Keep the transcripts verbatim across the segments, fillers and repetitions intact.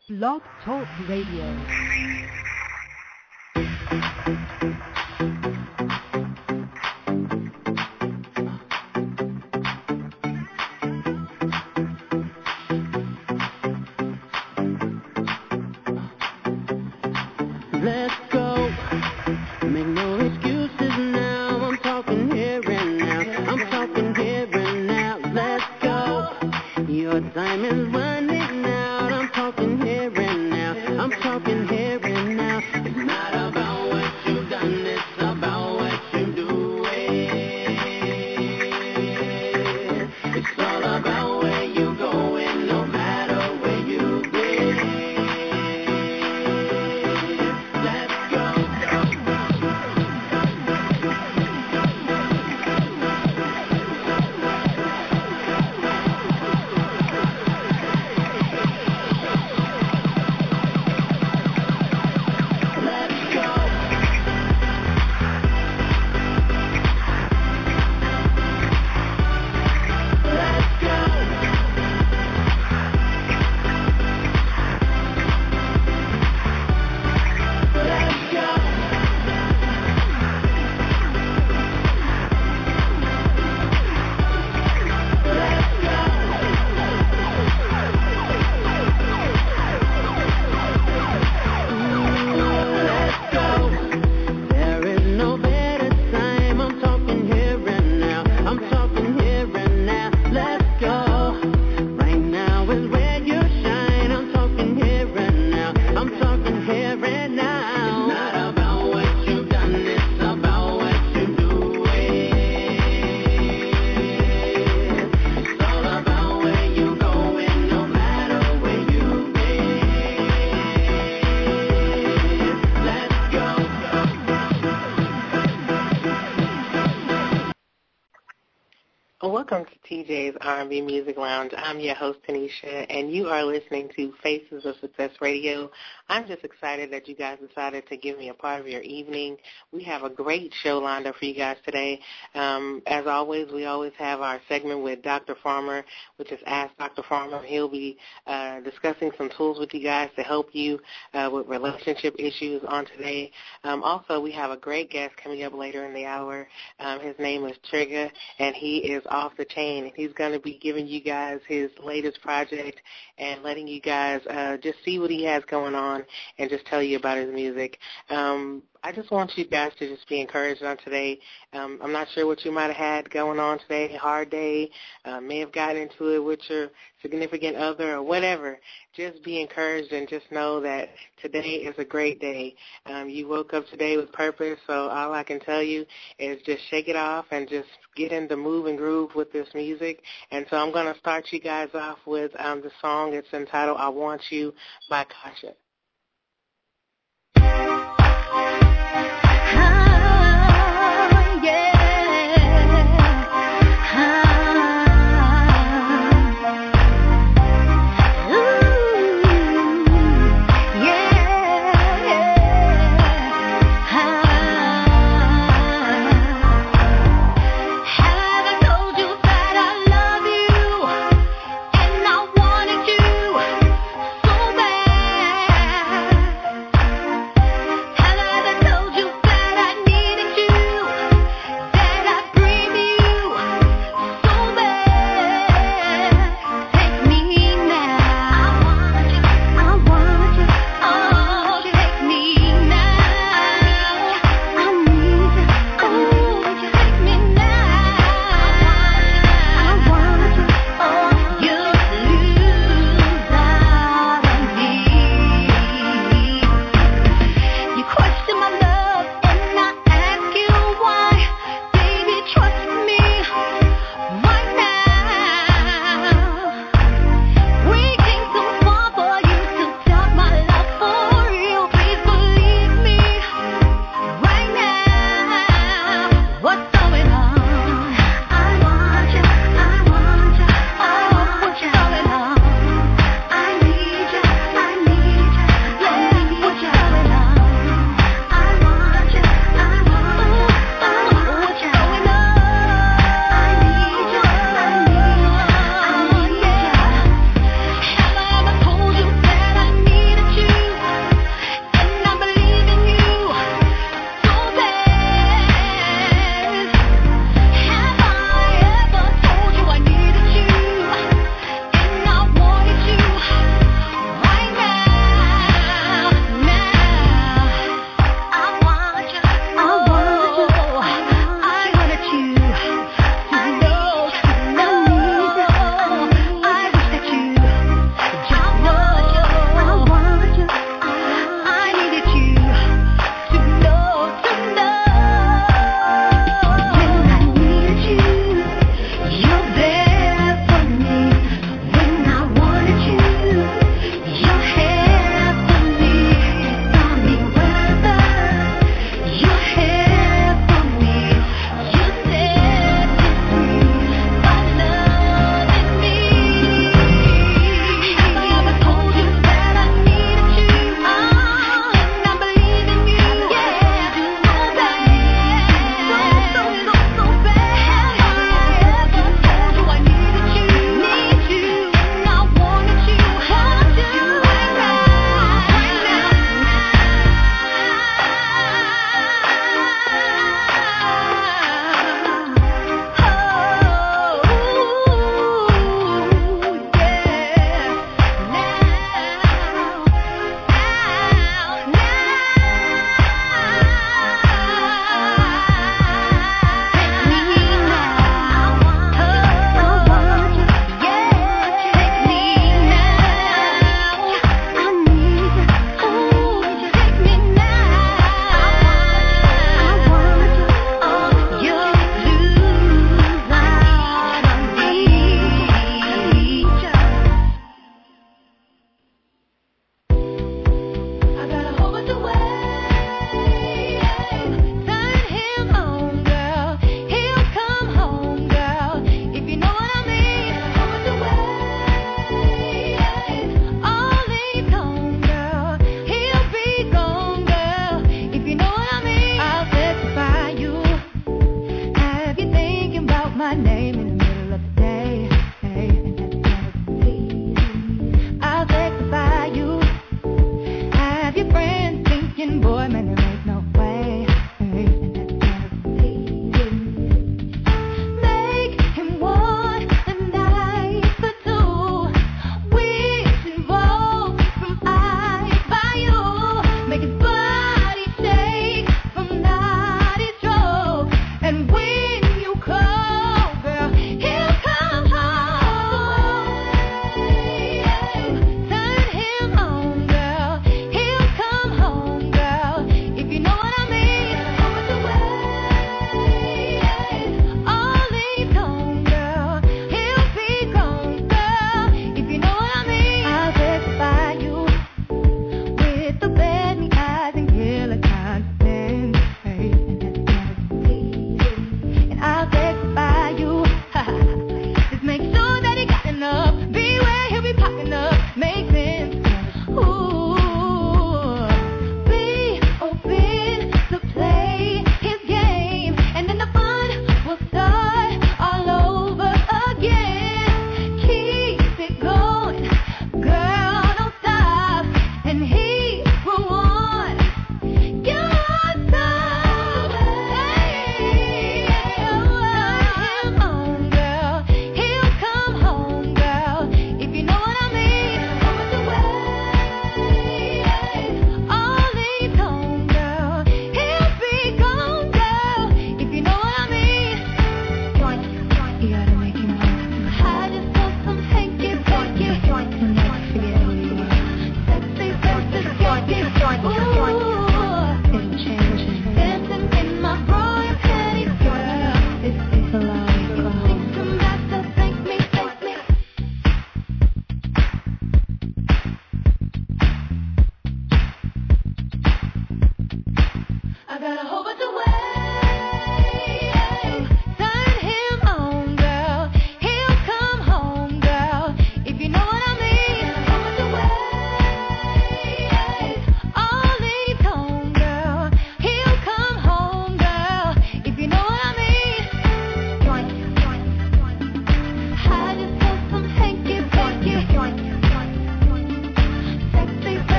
Blog Talk Radio. Welcome to T J's R and B Music Lounge. I'm your host, Tanisha, and you are listening to Faces of Success Radio. I'm just excited that you guys decided to give me a part of your evening. We have a great show lined up for you guys today. Um, as always, we always have our segment with Doctor Farmer, which is Ask Doctor Farmer. He'll be uh, discussing some tools with you guys to help you uh, with relationship issues on today. Um, also, we have a great guest coming up later in the hour. Um, his name is Trigger, and he is off the chain, and he's going to be giving you guys his latest project and letting you guys uh, just see what he has going on and just tell you about his music. Um, I just want you guys to just be encouraged on today. Um, I'm not sure what you might have had going on today, hard day, uh, may have gotten into it with your significant other or whatever. Just be encouraged and just know that today is a great day. Um, you woke up today with purpose, so all I can tell you is just shake it off and just get in the move and groove with this music. And so I'm going to start you guys off with um, the song. It's entitled I Want You by Kasha. And I wanted you so bad.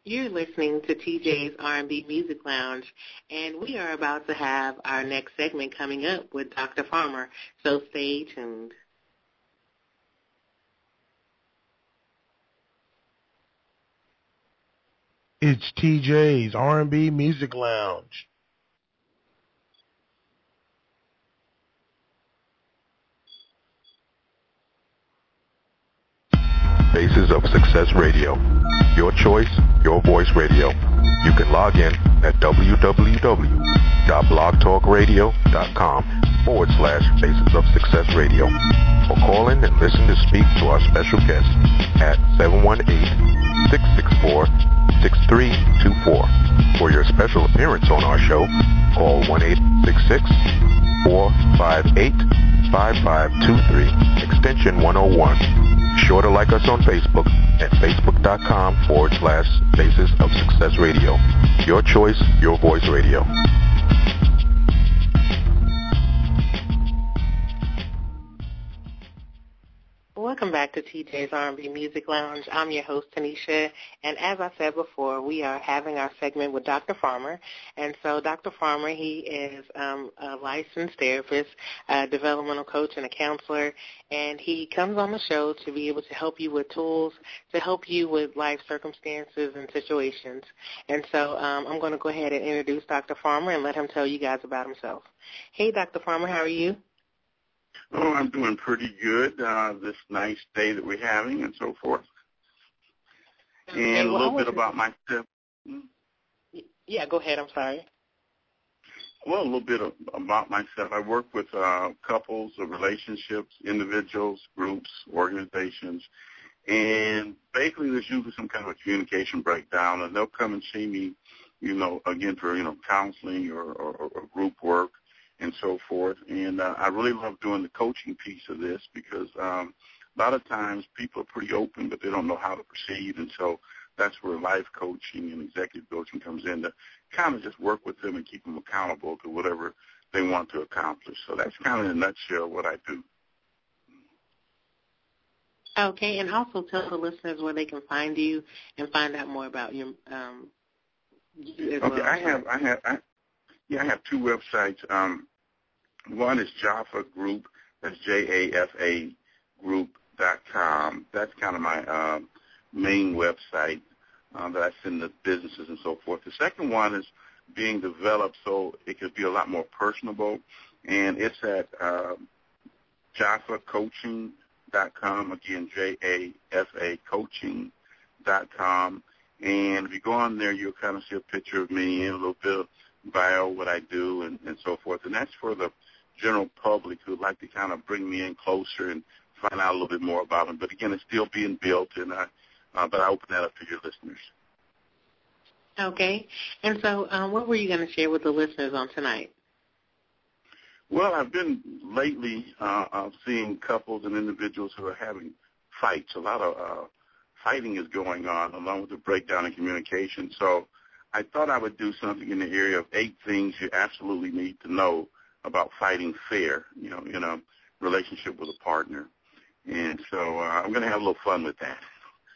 You're listening to T J's R and B Music Lounge, and we are about to have our next segment coming up with Doctor Farmer, so stay tuned. It's T J's R and B Music Lounge. Faces of Success Radio. Your choice, your voice radio. You can log in at www.blogtalkradio.com forward slash Faces of Success Radio. Or call in and listen to speak to our special guest at seven one eight, six six four, six three two four. For your special appearance on our show, call one eight six six, four five eight, five five two three, extension one oh one. Be sure to like us on Facebook at facebook.com forward slash Faces of Success Radio. Your choice, your voice radio. Welcome back to T J's R and B Music Lounge. I'm your host, Tanisha, and as I said before, we are having our segment with Doctor Farmer. And so Doctor Farmer, he is um, a licensed therapist, a developmental coach, and a counselor, and he comes on the show to be able to help you with tools, to help you with life circumstances and situations. And so um, I'm going to go ahead and introduce Doctor Farmer and let him tell you guys about himself. Hey, Doctor Farmer, how are you? Oh, I'm doing pretty good uh, this nice day that we're having and so forth. And okay, well, a little bit about myself. Yeah, go ahead. I'm sorry. Well, a little bit of, about myself. I work with uh, couples, or relationships, individuals, groups, organizations, and basically there's usually some kind of a communication breakdown, and they'll come and see me, you know, again for, you know, counseling or, or, or group work and so forth. And uh, I really love doing the coaching piece of this because um, a lot of times people are pretty open, but they don't know how to proceed. And so that's where life coaching and executive coaching comes in to kind of just work with them and keep them accountable to whatever they want to accomplish. So that's kind of in a nutshell what I do. Okay, and also tell the listeners where they can find you and find out more about your um you as Okay, well. I have I have I, yeah, I have two websites. Um, one is Jaffa Group. That's J A F A Group dot com. That's kind of my uh, main website uh, that I send to businesses and so forth. The second one is being developed so it could be a lot more personable, and it's at uh, Jaffa Coaching dot com. Again, J A F A Coaching dot com. And if you go on there, you'll kind of see a picture of me and a little bit of bio, what I do, and, and so forth. And that's for the general public who would like to kind of bring me in closer and find out a little bit more about them. But, again, it's still being built, and I, uh, but I open that up to your listeners. Okay. And so um, what were you going to share with the listeners on tonight? Well, I've been lately uh, uh, seeing couples and individuals who are having fights. A lot of uh, fighting is going on along with the breakdown in communication. So I thought I would do something in the area of eight things you absolutely need to know about fighting fair, you know, in a relationship with a partner. And so uh, I'm going to have a little fun with that.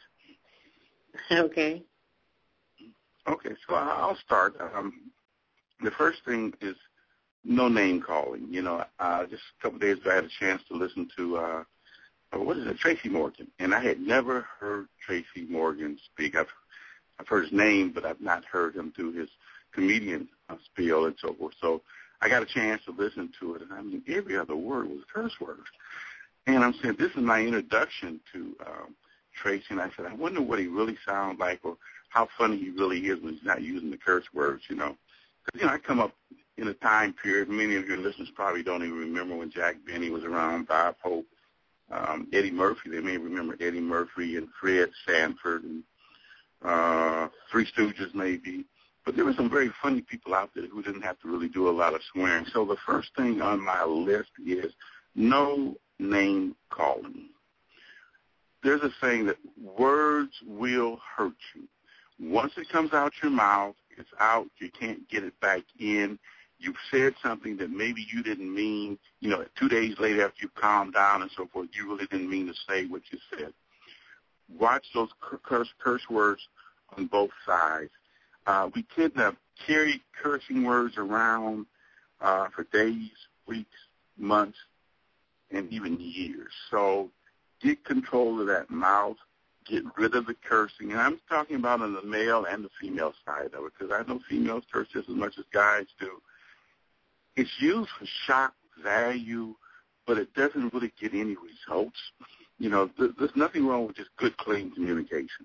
Okay. Okay, so I'll start. Um, the first thing is no name calling. You know, uh, just a couple of days ago I had a chance to listen to, uh, what is it, Tracy Morgan. And I had never heard Tracy Morgan speak. I've, I've heard his name, but I've not heard him do his comedian uh, spiel and so forth. So I got a chance to listen to it, and I mean, every other word was curse words. And I'm saying, this is my introduction to um, Tracy, and I said, I wonder what he really sounds like or how funny he really is when he's not using the curse words, you know. Because, you know, I come up in a time period, many of your listeners probably don't even remember when Jack Benny was around, Bob Hope, um, Eddie Murphy. They may remember Eddie Murphy and Fred Sanford and uh, Three Stooges maybe. But there were some very funny people out there who didn't have to really do a lot of swearing. So the first thing on my list is no name calling. There's a saying that words will hurt you. Once it comes out your mouth, it's out. You can't get it back in. You've said something that maybe you didn't mean, you know, two days later after you calmed down and so forth, you really didn't mean to say what you said. Watch those curse, curse words on both sides. Uh, we tend to carry cursing words around uh, for days, weeks, months, and even years. So get control of that mouth. Get rid of the cursing. And I'm talking about on the male and the female side of it, because I know females curse just as much as guys do. It's used for shock value, but it doesn't really get any results. You know, th- there's nothing wrong with just good, clean communication.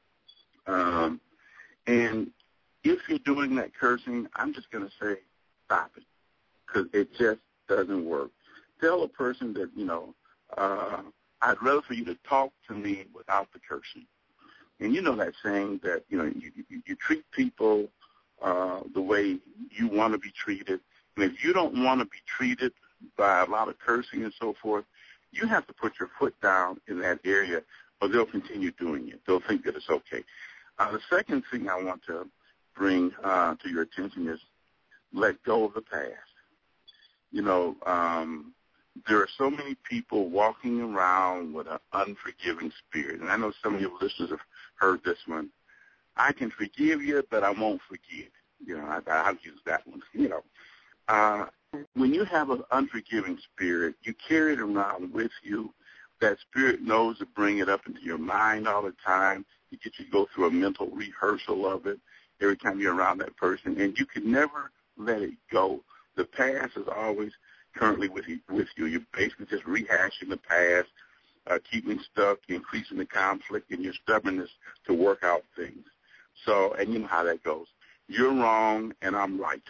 Um, and if you're doing that cursing, I'm just going to say stop it, because it just doesn't work. Tell a person that, you know, uh, I'd rather for you to talk to me without the cursing. And you know that saying that, you know, you, you, you treat people uh, the way you want to be treated. And if you don't want to be treated by a lot of cursing and so forth, you have to put your foot down in that area, or they'll continue doing it. They'll think that it's okay. Uh, the second thing I want to bring uh, to your attention is let go of the past. You know, um, there are so many people walking around with an unforgiving spirit. And I know some of your listeners have heard this one. I can forgive you, but I won't forget. You know, I, I've used that one. You know, uh, when you have an unforgiving spirit, you carry it around with you. That spirit knows to bring it up into your mind all the time. You get you to go through a mental rehearsal of it every time you're around that person, and you can never let it go. The past is always currently with you, with you. You're basically just rehashing the past, uh, keeping stuck, increasing the conflict, and your stubbornness to work out things. So, and you know how that goes. You're wrong, and I'm right.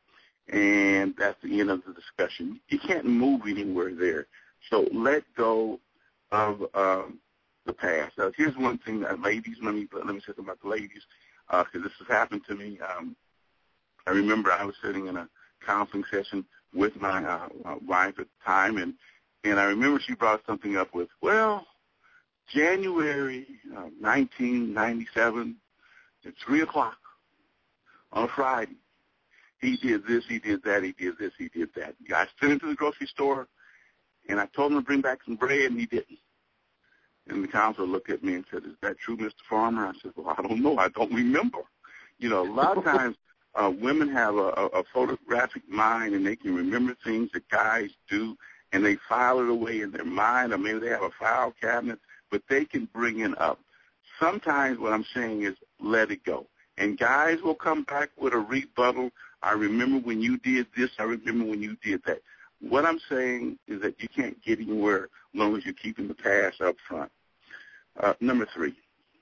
And that's the end of the discussion. You can't move anywhere there. So let go of um, the past. Now, here's one thing that ladies, let me, let me say something about the ladies, because uh, this has happened to me. Um, I remember I was sitting in a counseling session with my uh, uh, wife at the time, and, and I remember she brought something up with, well, January uh, nineteen ninety-seven at three o'clock on a Friday, he did this, he did that, he did this, he did that. I sent him to the grocery store, and I told him to bring back some bread, and he didn't. And the counselor looked at me and said, is that true, Mister Farmer? I said, well, I don't know. I don't remember. You know, a lot of times uh, women have a, a, a photographic mind, and they can remember things that guys do, and they file it away in their mind, or maybe they have a file cabinet, but they can bring it up. Sometimes what I'm saying is let it go. And guys will come back with a rebuttal. I remember when you did this. I remember when you did that. What I'm saying is that you can't get anywhere as long as you're keeping the past up front. Uh, number three,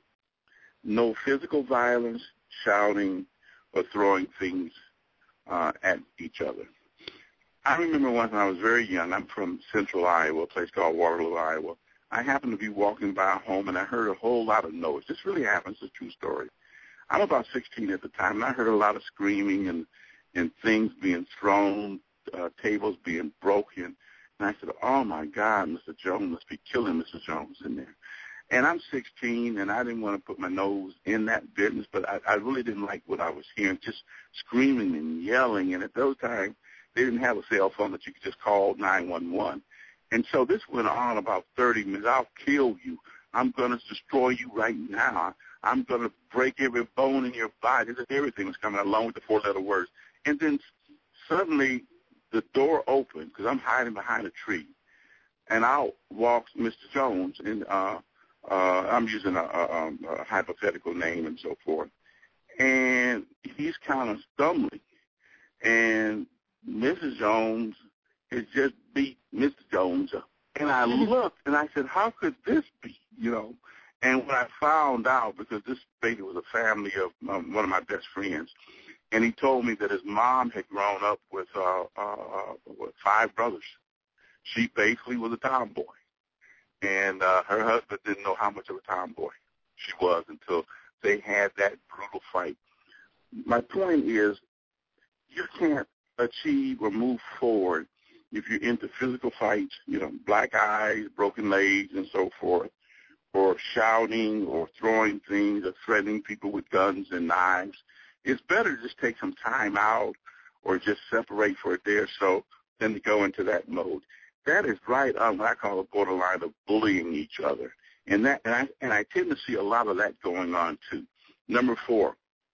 no physical violence, shouting, or throwing things uh, at each other. I remember once when I was very young. I'm from central Iowa, a place called Waterloo, Iowa. I happened to be walking by a home, and I heard a whole lot of noise. This really happens. It's a true story. I'm about sixteen at the time, and I heard a lot of screaming and, and things being thrown, uh, tables being broken. And I said, oh, my God, Mister Jones must be killing Mister Jones in there. And I'm sixteen, and I didn't want to put my nose in that business, but I, I really didn't like what I was hearing, just screaming and yelling. And at those times, they didn't have a cell phone that you could just call nine one one. And so this went on about thirty minutes. I'll kill you. I'm going to destroy you right now. I'm going to break every bone in your body. Everything was coming along with the four-letter words. And then suddenly the door opened, because I'm hiding behind a tree, and out walks Mister Jones. And uh, uh, I'm using a, a, a hypothetical name and so forth. And he's kind of stumbling. And Missus Jones has just beat Mister Jones up. And I looked, and I said, how could this be, you know? And when I found out, because this baby was a family of um, one of my best friends, and he told me that his mom had grown up with, uh, uh, with five brothers. She basically was a tomboy. And uh, her husband didn't know how much of a tomboy she was until they had that brutal fight. My point is, you can't achieve or move forward if you're into physical fights, you know, black eyes, broken legs, and so forth, or shouting or throwing things or threatening people with guns and knives. It's better to just take some time out or just separate for a day or so than to go into that mode. That is right on what I call a borderline of bullying each other. And that, and I, and I tend to see a lot of that going on, too. Number four,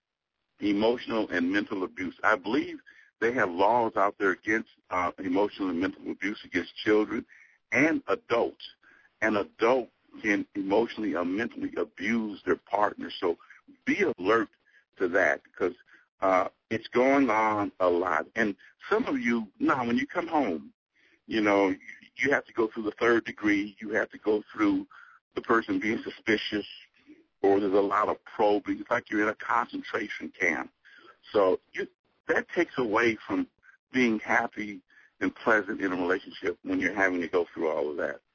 emotional and mental abuse. I believe they have laws out there against uh, emotional and mental abuse against children and adults. An adult can emotionally or mentally abuse their partner. So be alert to that because uh, it's going on a lot. And some of you, now when you come home, you know, you have to go through the third degree. You have to go through the person being suspicious, or there's a lot of probing. It's like you're in a concentration camp. So you, that takes away from being happy and pleasant in a relationship when you're having to go through all of that.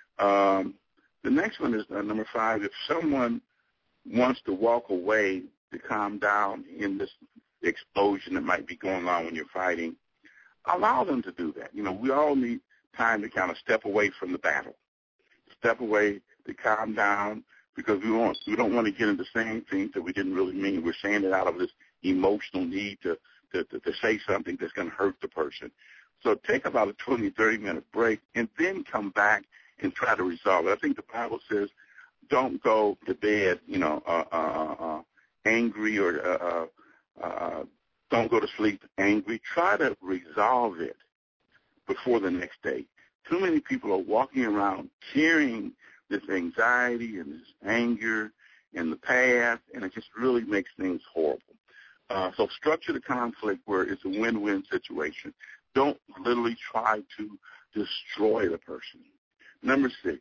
Um, the next one is uh, number five. If someone wants to walk away to calm down in this explosion that might be going on when you're fighting, allow them to do that. You know, we all need time to kind of step away from the battle, step away to calm down, because we want we don't want to get into saying things that we didn't really mean. We're saying it out of this emotional need to to, to, to say something that's going to hurt the person. So take about a twenty, thirty minute break and then come back and try to resolve it. I think the Bible says don't go to bed, you know, uh, uh, uh, angry or uh, uh, uh, don't go to sleep angry. Try to resolve it before the next day. Too many people are walking around carrying this anxiety and this anger in the past, and it just really makes things horrible. Uh, so structure the conflict where it's a win-win situation. Don't literally try to destroy the person. Number six,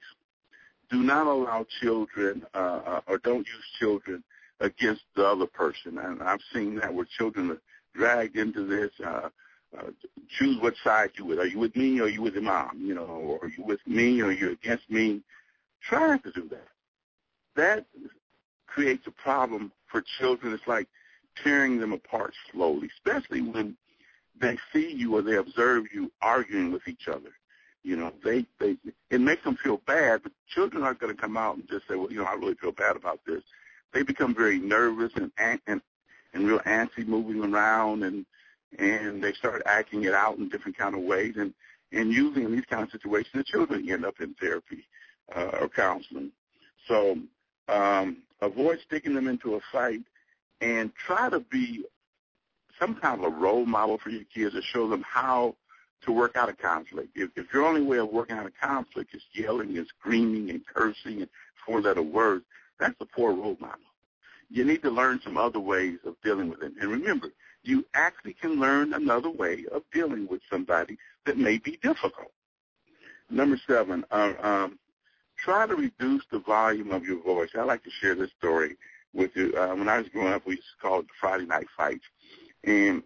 do not allow children uh, uh, or don't use children against the other person. And I've seen that where children are dragged into this. Uh, uh, choose what side you're with. Are you with me or are you with your mom? You know, or are you with me or are you against me? Try not to do that. That creates a problem for children. It's like tearing them apart slowly, especially when they see you or they observe you arguing with each other. You know, they, they it makes them feel bad, but children aren't going to come out and just say, well, you know, I really feel bad about this. They become very nervous and and, and real antsy, moving around, and and they start acting it out in different kind of ways. And, and usually in these kind of situations, the children end up in therapy uh, or counseling. So um, avoid sticking them into a fight and try to be some kind of a role model for your kids to show them how to work out a conflict. If, if your only way of working out a conflict is yelling and screaming and cursing and four-letter words, that's a poor role model. You need to learn some other ways of dealing with it. And remember, you actually can learn another way of dealing with somebody that may be difficult. Number seven, uh, um, try to reduce the volume of your voice. I like to share this story with you. Uh, when I was growing up, we used to call it the Friday night fights. And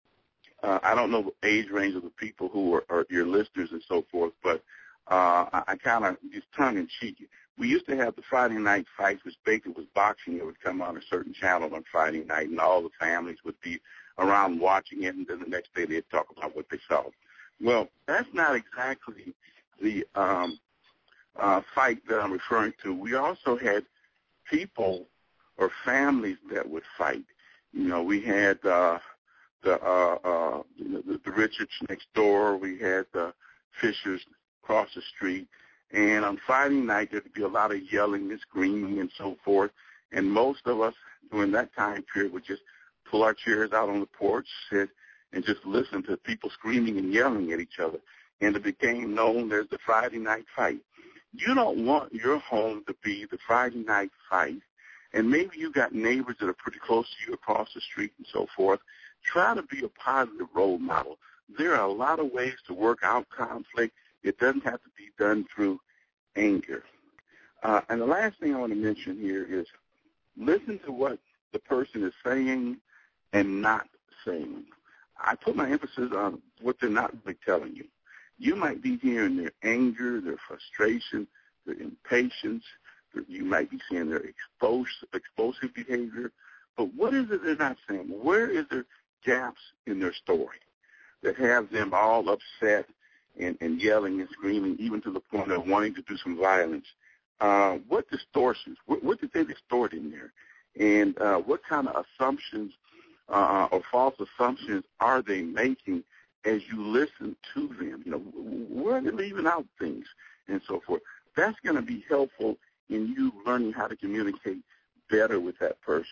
uh, I don't know the age range of the people who are, are your listeners and so forth, but uh, I, I kind of just tongue-in-cheek. We used to have the Friday night fights, which basically was boxing. It would come on a certain channel on Friday night, and all the families would be around watching it, and then the next day they'd talk about what they saw. Well, that's not exactly the um, uh, fight that I'm referring to. We also had people or families that would fight. You know, we had uh, the, uh, uh, the the Richards next door. We had the Fishers across the street. And on Friday night, there'd be a lot of yelling and screaming and so forth. And most of us during that time period would just pull our chairs out on the porch, sit, and just listen to people screaming and yelling at each other. And it became known as the Friday night fight. You don't want your home to be the Friday night fight. And maybe you got neighbors that are pretty close to you across the street and so forth. Try to be a positive role model. There are a lot of ways to work out conflict. It doesn't have to be done through anger. Uh, and the last thing I want to mention here is listen to what the person is saying and not saying. I put my emphasis on what they're not really telling you. You might be hearing their anger, their frustration, their impatience. You might be seeing their expose, explosive behavior. But what is it they're not saying? Where is there gaps in their story that have them all upset and, and yelling and screaming, even to the point of wanting to do some violence? Uh, what distortions? What, what did they distort in there? And uh, what kind of assumptions uh, or false assumptions are they making as you listen to them? You know, where are they leaving out things and so forth? That's going to be helpful in you learning how to communicate better with that person.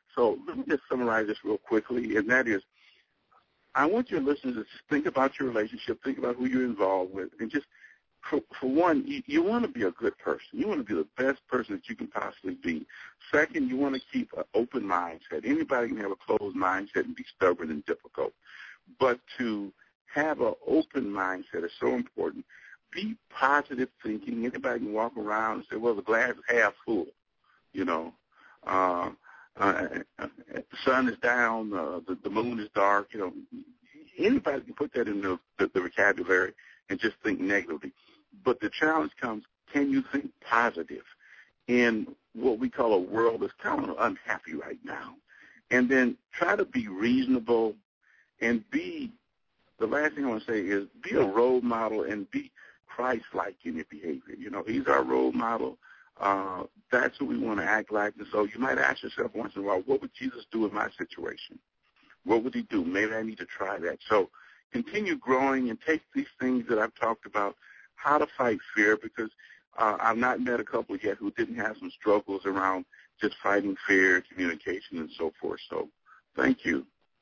So let me just summarize this real quickly, and that is, I want your listeners to think about your relationship, think about who you're involved with, and just, for, for one, you, you want to be a good person. You want to be the best person that you can possibly be. Second, you want to keep an open mindset. Anybody can have a closed mindset and be stubborn and difficult. But to have an open mindset is so important. Be positive thinking. Anybody can walk around and say, well, the glass is half full, you know. Uh, uh, the sun is down, uh, the, the moon is dark, you know. Anybody can put that in the, the, the vocabulary and just think negatively. But the challenge comes, can you think positive in what we call a world that's kind of unhappy right now? And then try to be reasonable and be, the last thing I want to say is be a role model and be Christ-like in your behavior. You know, he's our role model. Uh, that's what we want to act like. And so you might ask yourself once in a while, what would Jesus do in my situation? What would he do? Maybe I need to try that. So continue growing and take these things that I've talked about, how to fight fear, because uh, I've not met a couple yet who didn't have some struggles around just fighting fear, communication, and so forth. So thank you.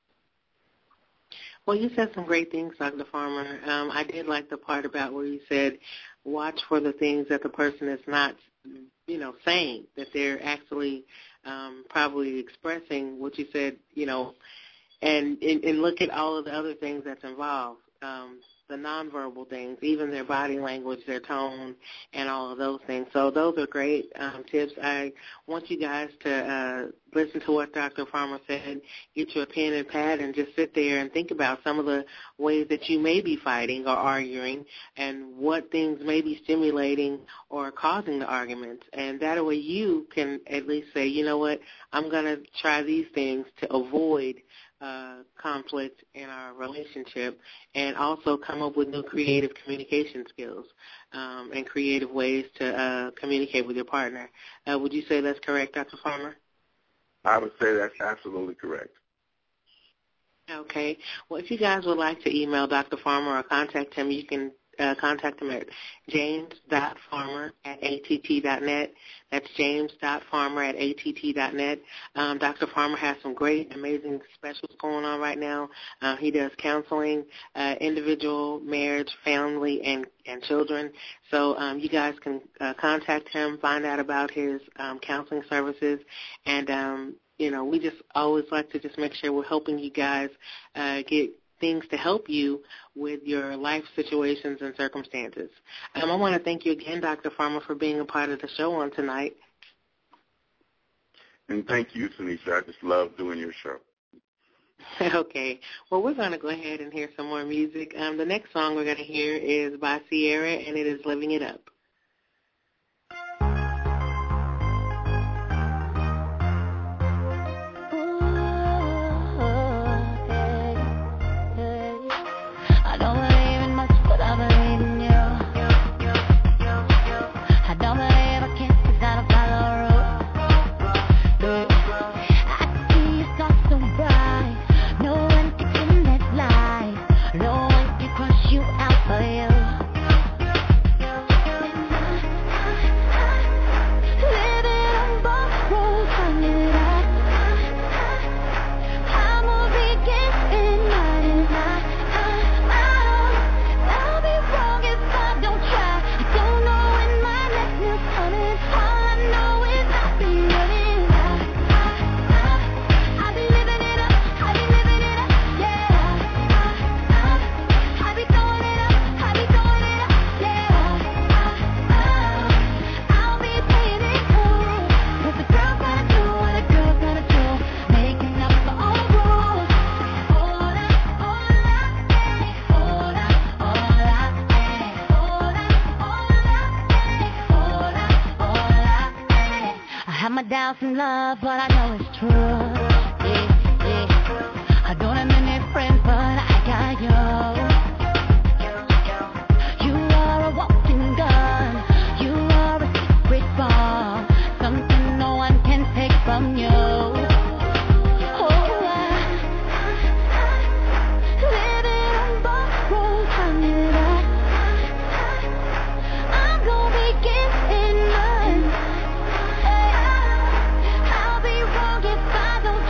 Well, you said some great things, Doctor Farmer. Um, I did like the part about where you said watch for the things that the person is not, you know, saying, that they're actually um, probably expressing what you said, you know, and, and, and look at all of the other things that's involved, um, the nonverbal things, even their body language, their tone, and all of those things. So those are great um, tips. I want you guys to uh, listen to what Doctor Farmer said, get you a pen and pad, and just sit there and think about some of the ways that you may be fighting or arguing and what things may be stimulating or causing the arguments. And that way you can at least say, you know what, I'm going to try these things to avoid Uh, conflict in our relationship, and also come up with new creative communication skills um, and creative ways to uh, communicate with your partner. Uh, would you say that's correct, Doctor Farmer? I would say that's absolutely correct. Okay. Well, if you guys would like to email Doctor Farmer or contact him, you can uh, contact him at james dot farmer at a t t dot net. That's james dot farmer at a t t dot net. Um, Doctor Farmer has some great, amazing specials going on right now. Uh, he does counseling, uh, individual, marriage, family, and, and children. So um, you guys can uh, contact him, find out about his um, counseling services, and, um, you know, we just always like to just make sure we're helping you guys uh, get things to help you with your life situations and circumstances. Um, I want to thank you again, Doctor Farmer, for being a part of the show on tonight. And thank you, Tanisha. I just love doing your show. Okay. Well, we're going to go ahead and hear some more music. Um, the next song we're going to hear is by Sierra, and it is Living It Up. Doubts in love, but I know it's true. Yeah, yeah. I don't have many friends, but I got you. You are a walking gun. You are a secret bomb. Something no one can take from you. Oh, I, living on borrowed honey. I'm gonna be getting mine. If I don't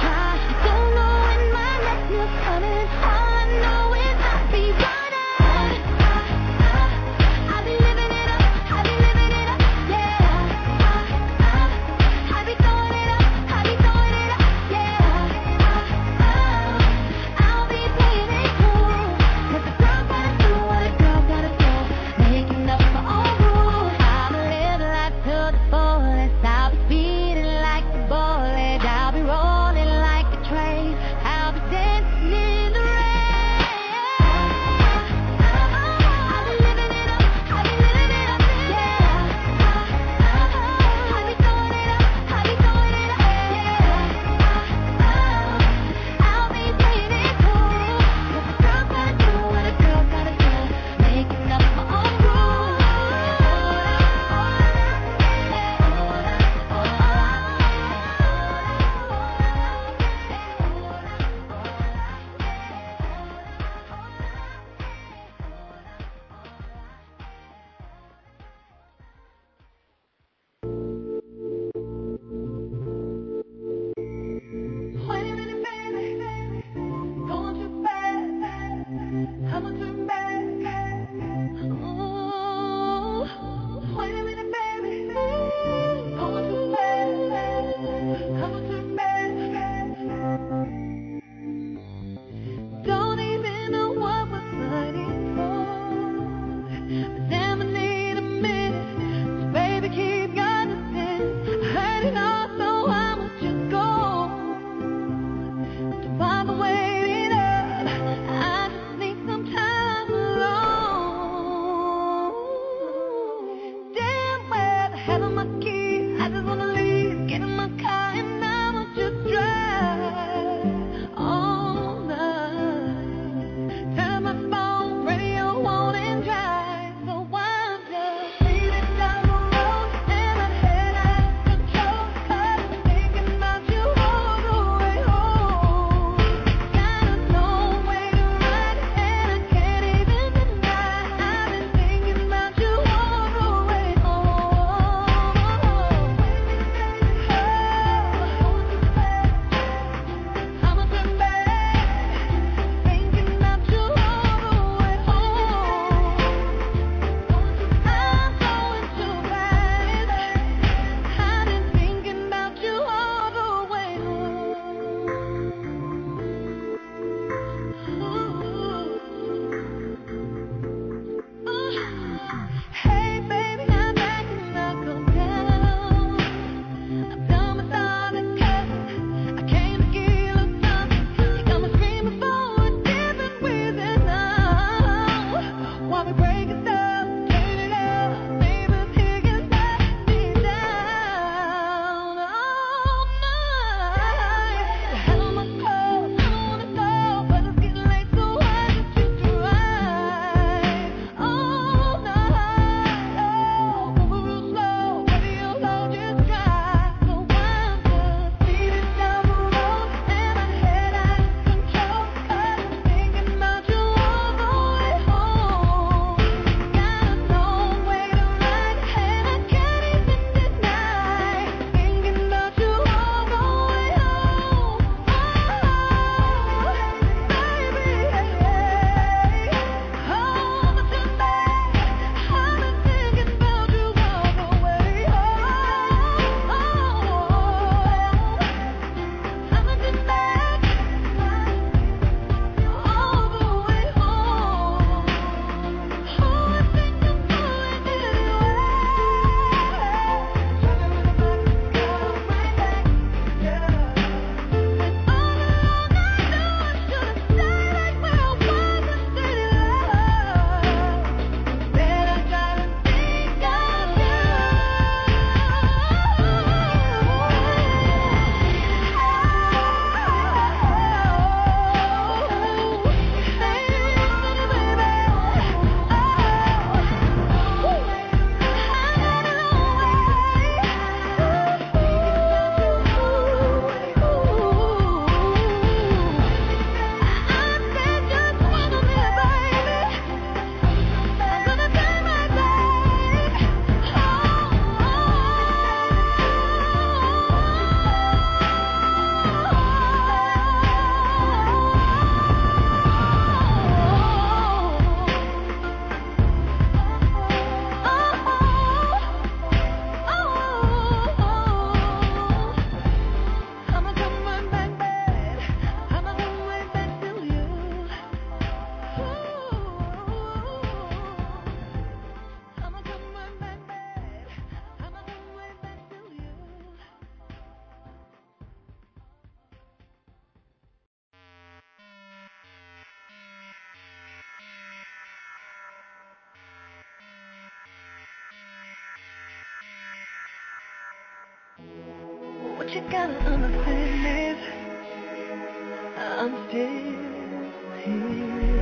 you gotta understand is I'm still here.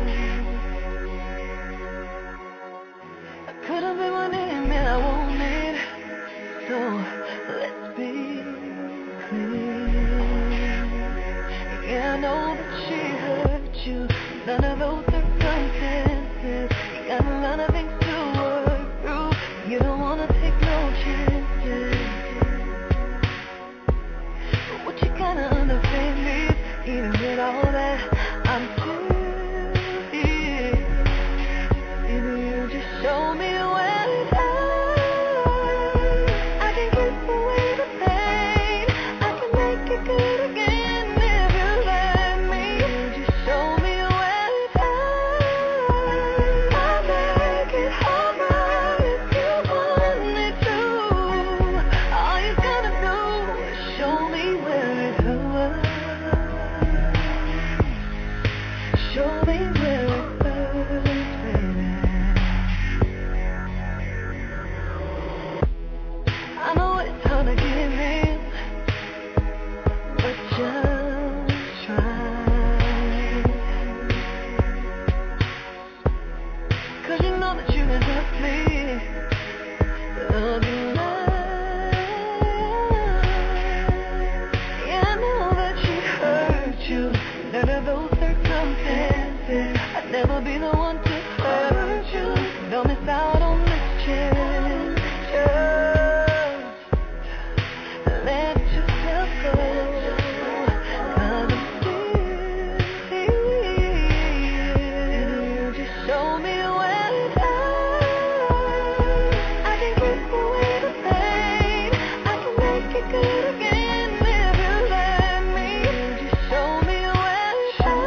I could've been one name that I wanted, so let's be clear. Yeah, I know that she hurt you, none of those circumstances. You got a lot of things to work through, you don't wanna take no chances. But what you gotta understand is, even with all that, I'm still here. If you just show me where it's at, I can kiss away the pain, I can make it good again if you let me. Just show me where it's at, I'll make it alright if you want me to. All you gotta do is show me where it hurts. Show me where it hurts, baby. I know it's hard to give in, but just try. Cause you know that you can trust me. Love you right. Yeah, I know that she hurt you. None of those circumstances. I'd never be the one to hurt you. Don't miss out on this chance. Just let yourself go. Cause I'm still here. Just show me where it's at. I can kiss away the pain, I can make it good again if you let me. Just show me where it's at,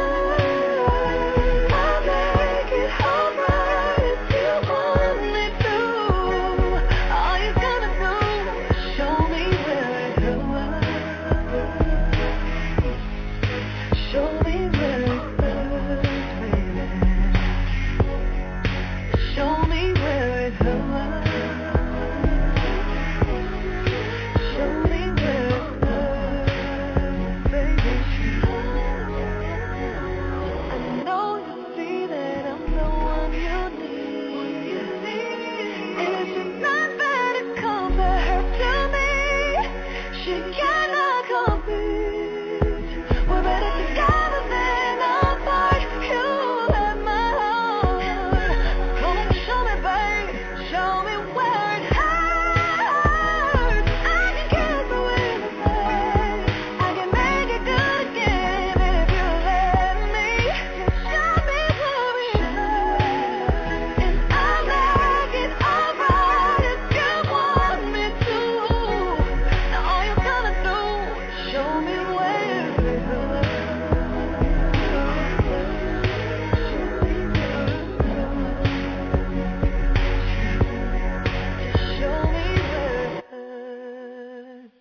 I'll make it alright if you want me to. All you gotta do is show me where it hurts. Show me where it hurts, baby. Show me where it hurts. Show me where it hurts, baby. I know you see that I'm the one you need. And it's just not fair to compare her to me. She cannot compete. We're better together than apart. You have my heart. Come on, show me, babe. Show me where it hurts. I can kiss away the pain, I can make it good again if you let me. Just show me where it hurts, and I'll make it alright if you want me to. Now all you gotta do is show me where it hurts. Show me where it hurts.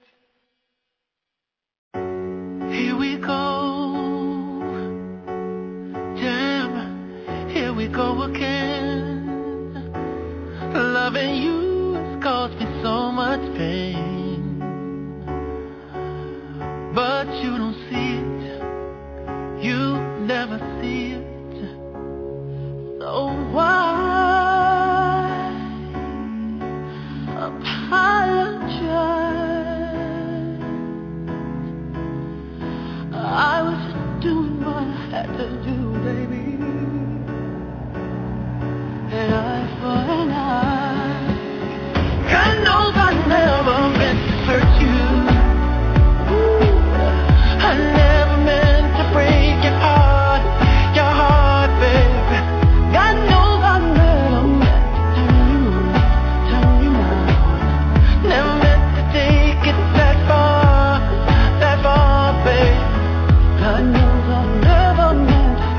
Here we go. Damn, here we go again. Loving you has caused me so much pain. But you don't see it, you never see it. So why apologize? I was just doing what I had to do, baby. An eye for an eye. God knows I never meant to hurt you. I never meant to break your heart, your heart, baby. God knows I never meant to turn you, turn you around. Never meant to take it that far, that far, baby. God knows I never meant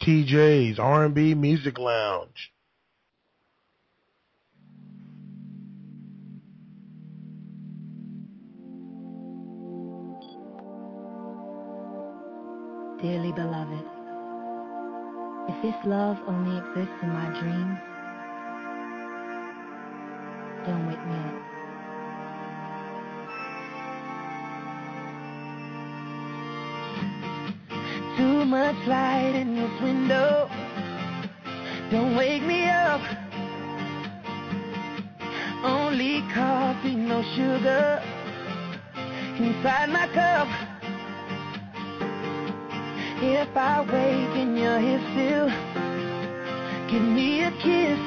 T J's R and B Music Lounge. Dearly beloved, if this love only exists in my dreams, don't wake me up. Too much light in this window, don't wake me up. Only coffee, no sugar, inside my cup. If I wake and you're here still, give me a kiss.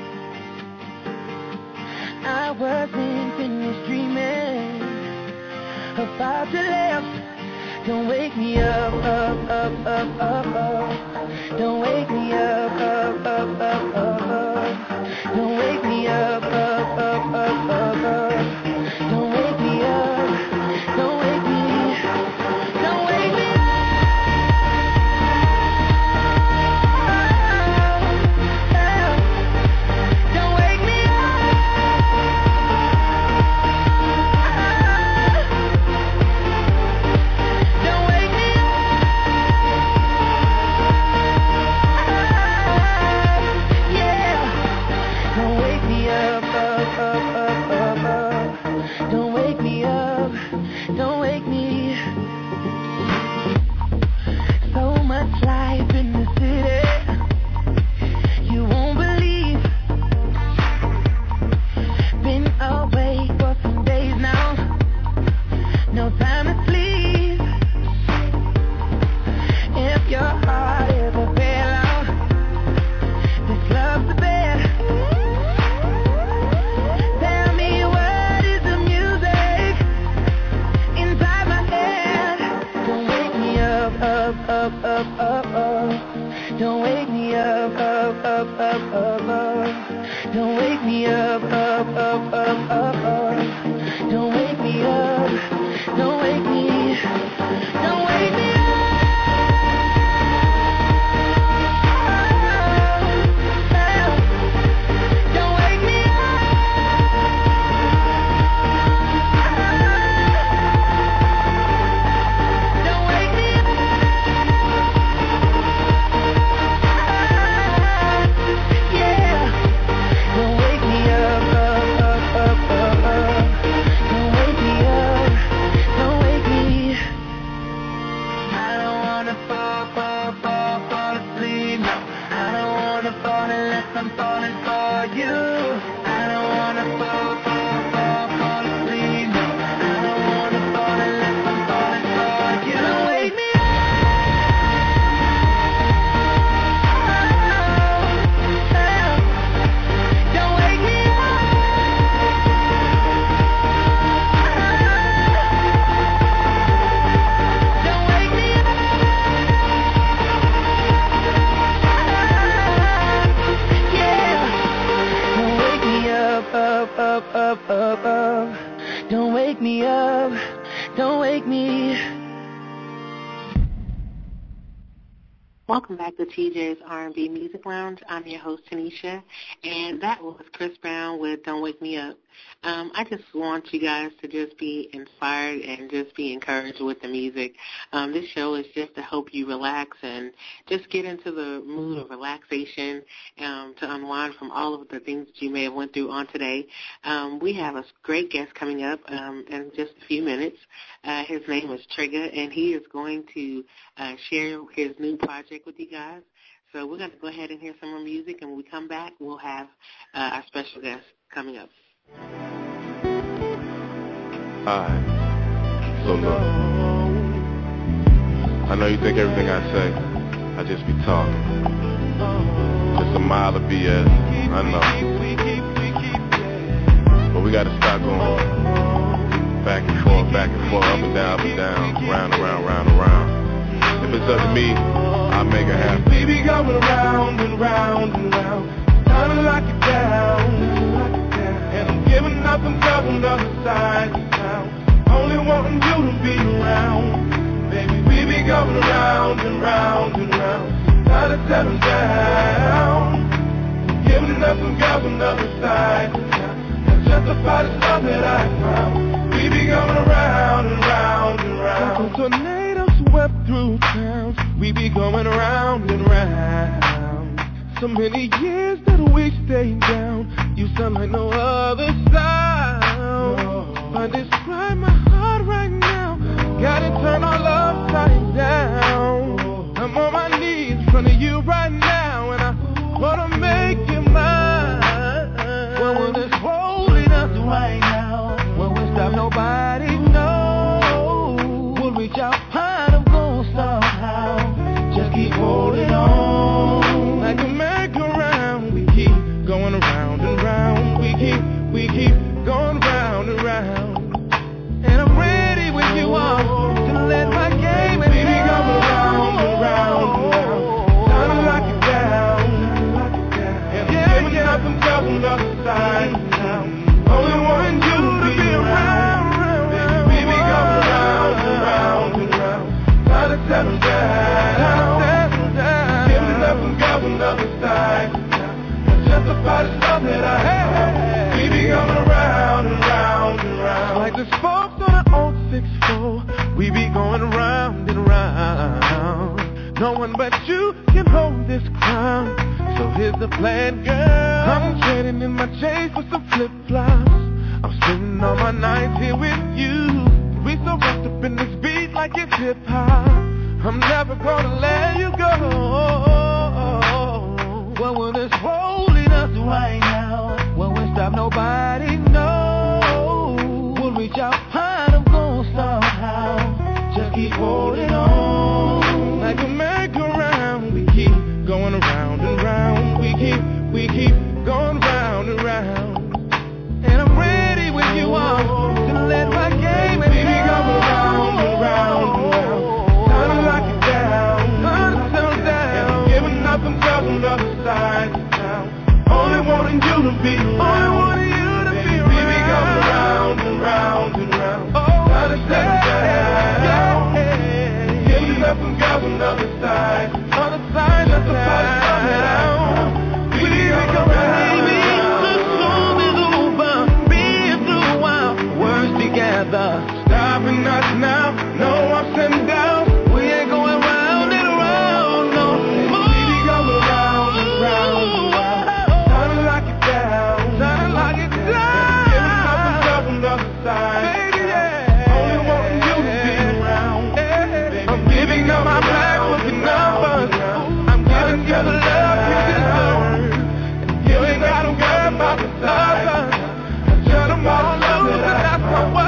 I wasn't finished dreaming about your lips. Don't wake me up, up, up, up, up, up. Don't wake me up, up, up, up, up, up. Don't wake me up, up, up, up, up, up. Don't wake me up, don't wake me, don't wake me up. Welcome back to T J's R and B Music Lounge. I'm your host, Tanisha, and that was Chris Brown with Don't Wake Me Up. Um, I just want you guys to just be inspired and just be encouraged with the music. Um, this show is just to help you relax and just get into the mood of relaxation, um, to unwind from all of the things that you may have went through on today. Um, we have a great guest coming up um, in just a few minutes. Uh, his name is Trigger, and he is going to uh, share his new project with you guys. So we're going to go ahead and hear some more music, and when we come back, we'll have uh, our special guest coming up. Alright, so look, I know you think everything I say, I just be talking. It's a mile of B S, I know. But we gotta stop going back and forth, back and forth, up and down, up and down, round and round, round and round. If it's up to me, I'll make it happen. Baby, going round and round and round, time to lock it down. And I'm giving up and going other side of town, only wanting you to be around. Baby, we be going round and round and round, time try to settle down. Giving up some girls another side. That's justify the stuff that I found. We be going around and round and round. Like a tornado swept through towns. We be going around and round. So many years that we stayed down. You sound like no other sound. No. If I describe my heart right now, gotta turn all upside down. I'm on my knees in front of you right now, and I wanna make you mine. When will this holding us right now? When we stop, nobody knows. We'll reach out high to go somehow. Just keep holding on. Like a merry-go-round, we keep going around and round. We keep, we keep going round and round. And I'm ready when you are to let my game and baby go around and round and round. Time to lock it down. And I'm giving up some girls on the other side now. Only wanting you to be around. Baby, go around and round and round. Time to settle down. Giving up some girls on the other side now. Justify the stuff that I have. We be going around and round and round. Like the spokes on an old six four. We be going around and round. No one but you can hold this crown. So here's the plan, girl. I'm trading in my chains for some flip-flops. I'm spending all my nights here with you. We so wrapped up in this beat like it's hip-hop. I'm never gonna let you go. What will this holding us right now? When we stop, nobody knows. We'll reach out high to go somehow. Just keep holding on. Like a merry-go-round, we keep going around and round. We keep, we keep going round and round. And I'm ready when you are to let my game and baby go around and round and round. Time to lock it down. Time to settle down. And I'm giving up some girls on the other side now. Only wanting you to be around. Only wanting you to be around. Baby go around and round and round. Oh, time to settle down. Giving up some girls on the other side. Other side, other side. We be going around. Together, stopping us now, no ups and downs. We ain't going round and round, no more. We go around and round and round. Time to lock it down, time to lock it down. Giving up and stuff on the other side, baby, yeah. Only wanting you to be around. Baby, I'm giving up my black booking numbers. I'm giving you the love you deserve. You ain't gotta worry about the others. Shut them all loose and that's my word.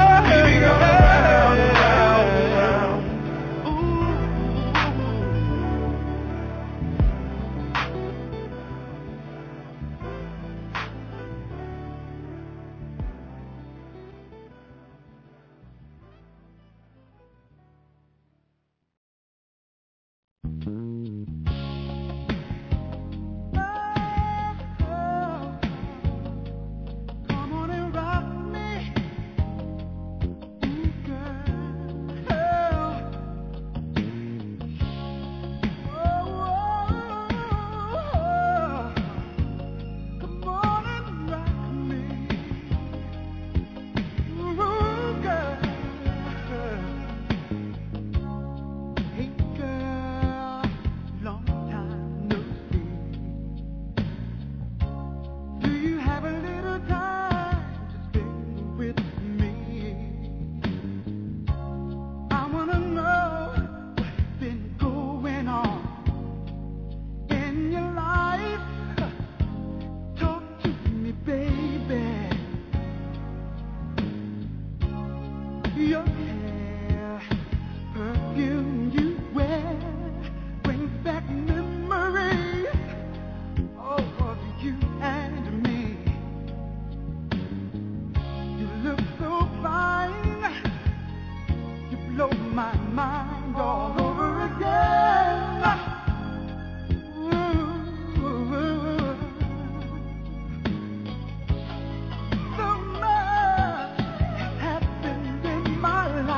My life.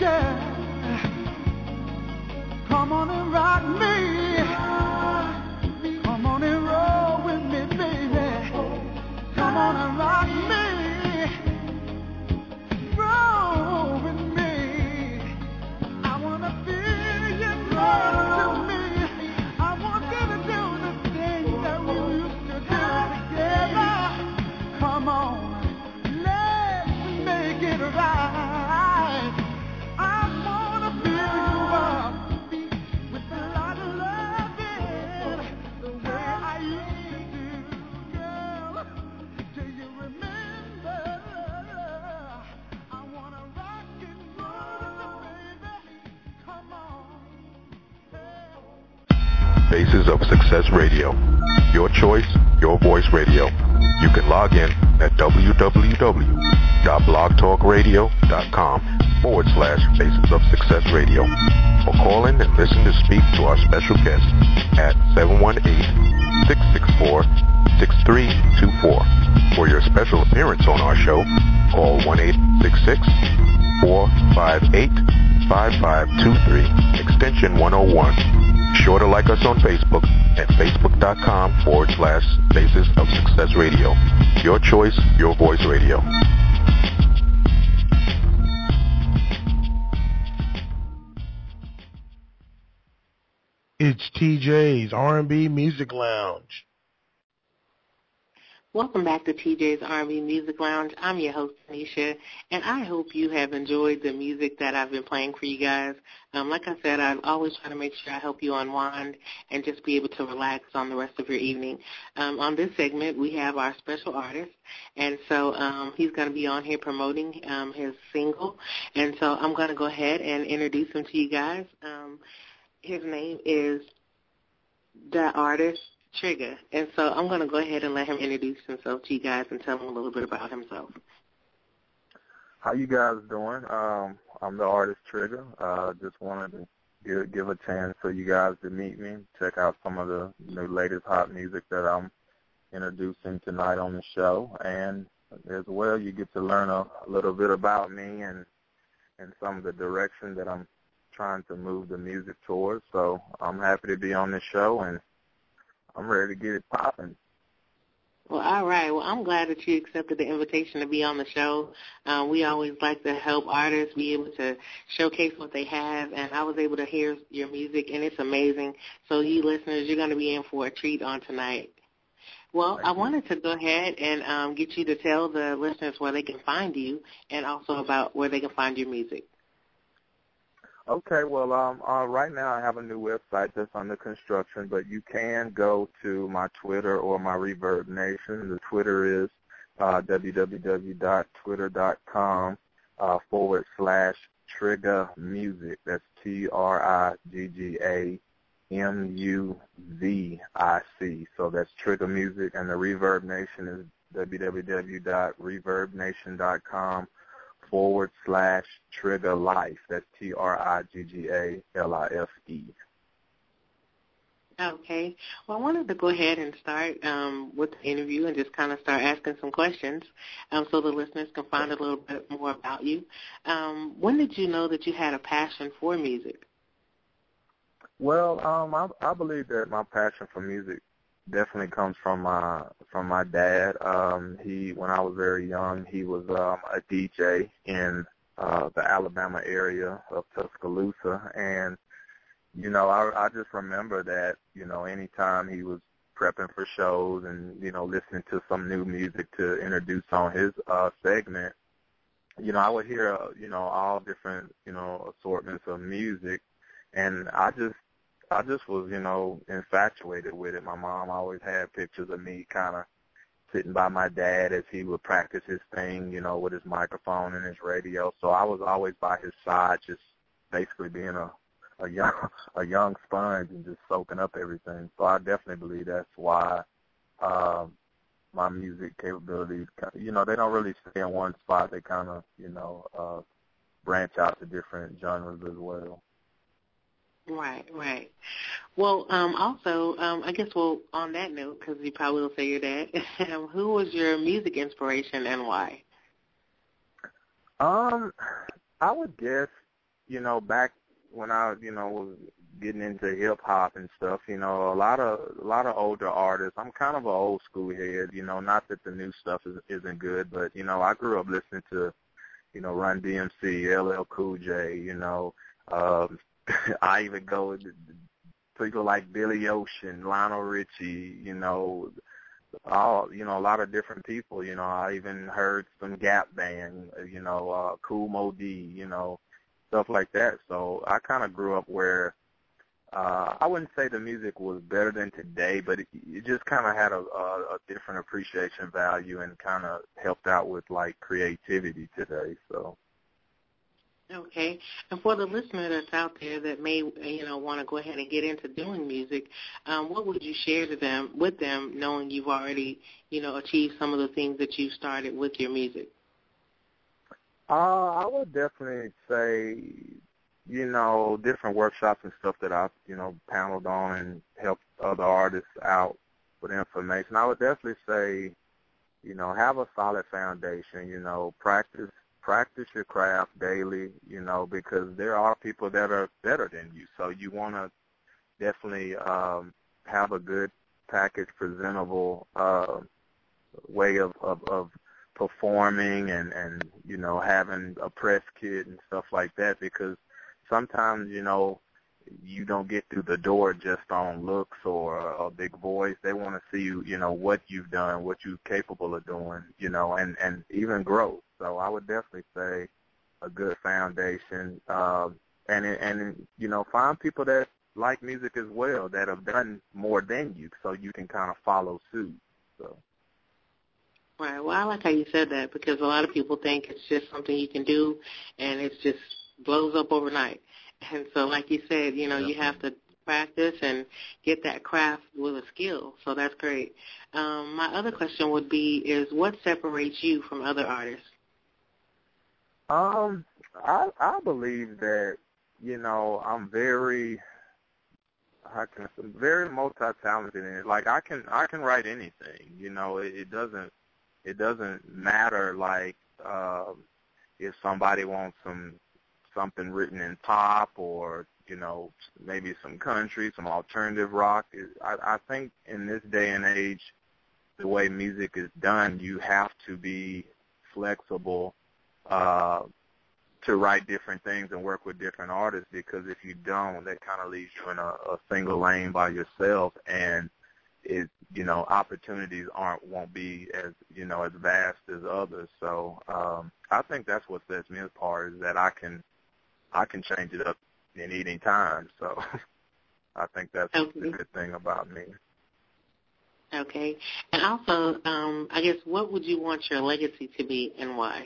girl, come on and rock me. Come on and roll with me, baby. Come on and rock me. Roll with me. I want to feel you close to me. I want you to do the things that we used to do together. Come on, let's make it right. I want to fill you up with a lot of loving, the way I used to do, girl. Do you remember? I want to rock and roll with you, baby. Come on. Hey. Faces of Success Radio. Your choice, your voice radio. You can log in at www.blogtalkradio.com forward slash Faces of Success Radio. Or call in and listen to speak to our special guest at seven one eight, six six four, six three two four. For your special appearance on our show, call one eight six six, four five eight, five five two three, extension one oh one. Be sure to like us on Facebook at facebook.com forward slash Faces of Success Radio. Your choice, your voice radio. It's T J's R and B Music Lounge. Welcome back to T J's R and B Music Lounge. I'm your host, Tanisha, and I hope you have enjoyed the music that I've been playing for you guys. Um, like I said, I always try to make sure I help you unwind and just be able to relax on the rest of your evening. Um, on this segment, we have our special artist, and so um, he's going to be on here promoting um, his single, and so I'm going to go ahead and introduce him to you guys. Um, his name is the artist, Trigger. And so I'm going to go ahead and let him introduce himself to you guys and tell him a little bit about himself. How you guys doing? Um, I'm the artist Trigger. Uh, just wanted to give, give a chance for you guys to meet me, check out some of the new latest hot music that I'm introducing tonight on the show. And as well, you get to learn a, a little bit about me and, and some of the direction that I'm trying to move the music towards. So I'm happy to be on this show, and I'm ready to get it popping. Well, all right. Well, I'm glad that you accepted the invitation to be on the show. Uh, we always like to help artists be able to showcase what they have, and I was able to hear your music, and it's amazing. So you listeners, you're going to be in for a treat on tonight. Well, I wanted to go ahead and um, get you to tell the listeners where they can find you and also about where they can find your music. Okay, well, um, uh, right now I have a new website that's under construction, but you can go to my Twitter or my Reverb Nation. The Twitter is uh, www.twitter.com uh, forward slash Trigger Music. That's T R I G G A M U V I C. So that's Trigger Music, and the Reverb Nation is www.reverbnation.com forward slash Trigger Life. That's T R I G G A L I F E. Okay. Well, I wanted to go ahead and start um, with the interview and just kind of start asking some questions um, so the listeners can find a little bit more about you. Um, when did you know that you had a passion for music? Well, um, I, I believe that my passion for music definitely comes from my from my dad. Um, he, when I was very young, he was um, a D J in uh, the Alabama area of Tuscaloosa, and you know, I, I just remember that, you know, anytime he was prepping for shows and, you know, listening to some new music to introduce on his uh, segment, you know, I would hear, uh, you know, all different, you know, assortments of music, and I just I just was, you know, infatuated with it. My mom always had pictures of me kind of sitting by my dad as he would practice his thing, you know, with his microphone and his radio. So I was always by his side, just basically being a, a young a young sponge and just soaking up everything. So I definitely believe that's why um, my music capabilities, you know, they don't really stay in one spot. They kind of, you know, uh, branch out to different genres as well. Right, right. Well, um, also, um, I guess, well, on that note, because you probably will say your dad, um, who was your music inspiration and why? Um, I would guess you know, back when I, you know, was getting into hip hop and stuff, you know, a lot of a lot of older artists. I'm kind of an old school head, you know. Not that the new stuff is, isn't good, but you know, I grew up listening to, you know, Run D M C, L L Cool J, you know. Um, I even go with people like Billy Ocean, Lionel Richie, you know, all, you know, a lot of different people. You know, I even heard some Gap Band, you know, uh, Kool Moe Dee, you know, stuff like that. So I kind of grew up where uh, I wouldn't say the music was better than today, but it, it just kind of had a, a, a different appreciation value and kind of helped out with, like, creativity today. So. Okay. And for the listener that's out there that may, you know, want to go ahead and get into doing music, um, what would you share to them, with them, knowing you've already, you know, achieved some of the things that you started with your music? Uh, I would definitely say, you know, different workshops and stuff that I've, you know, paneled on and helped other artists out with information. I would definitely say, you know, have a solid foundation, you know, practice Practice your craft daily, you know, because there are people that are better than you. So you want to definitely um, have a good package, presentable uh, way of, of, of performing and, and, you know, having a press kit and stuff like that, because sometimes, you know, you don't get through the door just on looks or a big voice. They want to see, you, you know, what you've done, what you're capable of doing, you know, and, and even growth. So I would definitely say a good foundation, um, and, and, you know, find people that like music as well, that have done more than you, so you can kind of follow suit. So. Right. Well, I like how you said that, because a lot of people think it's just something you can do and it just blows up overnight. And so, like you said, you know, you have to practice and get that craft with a skill. So that's great. Um, my other question would be is what separates you from other artists? Um, I I believe that, you know, I'm very, how can I say, very multi-talented in it. Like I can I can write anything. You know, it, it doesn't it doesn't matter like uh, if somebody wants some something written in pop or, you know, maybe some country, some alternative rock. I, I think in this day and age, the way music is done, you have to be flexible uh, to write different things and work with different artists, because if you don't, that kind of leaves you in a, a single lane by yourself, and it, you know, opportunities aren't won't be as, you know, as vast as others. So um, I think that's what sets me apart, is that I can I can change it up in any time. So I think that's okay. the good thing about me. Okay. And also, um, I guess, what would you want your legacy to be and why?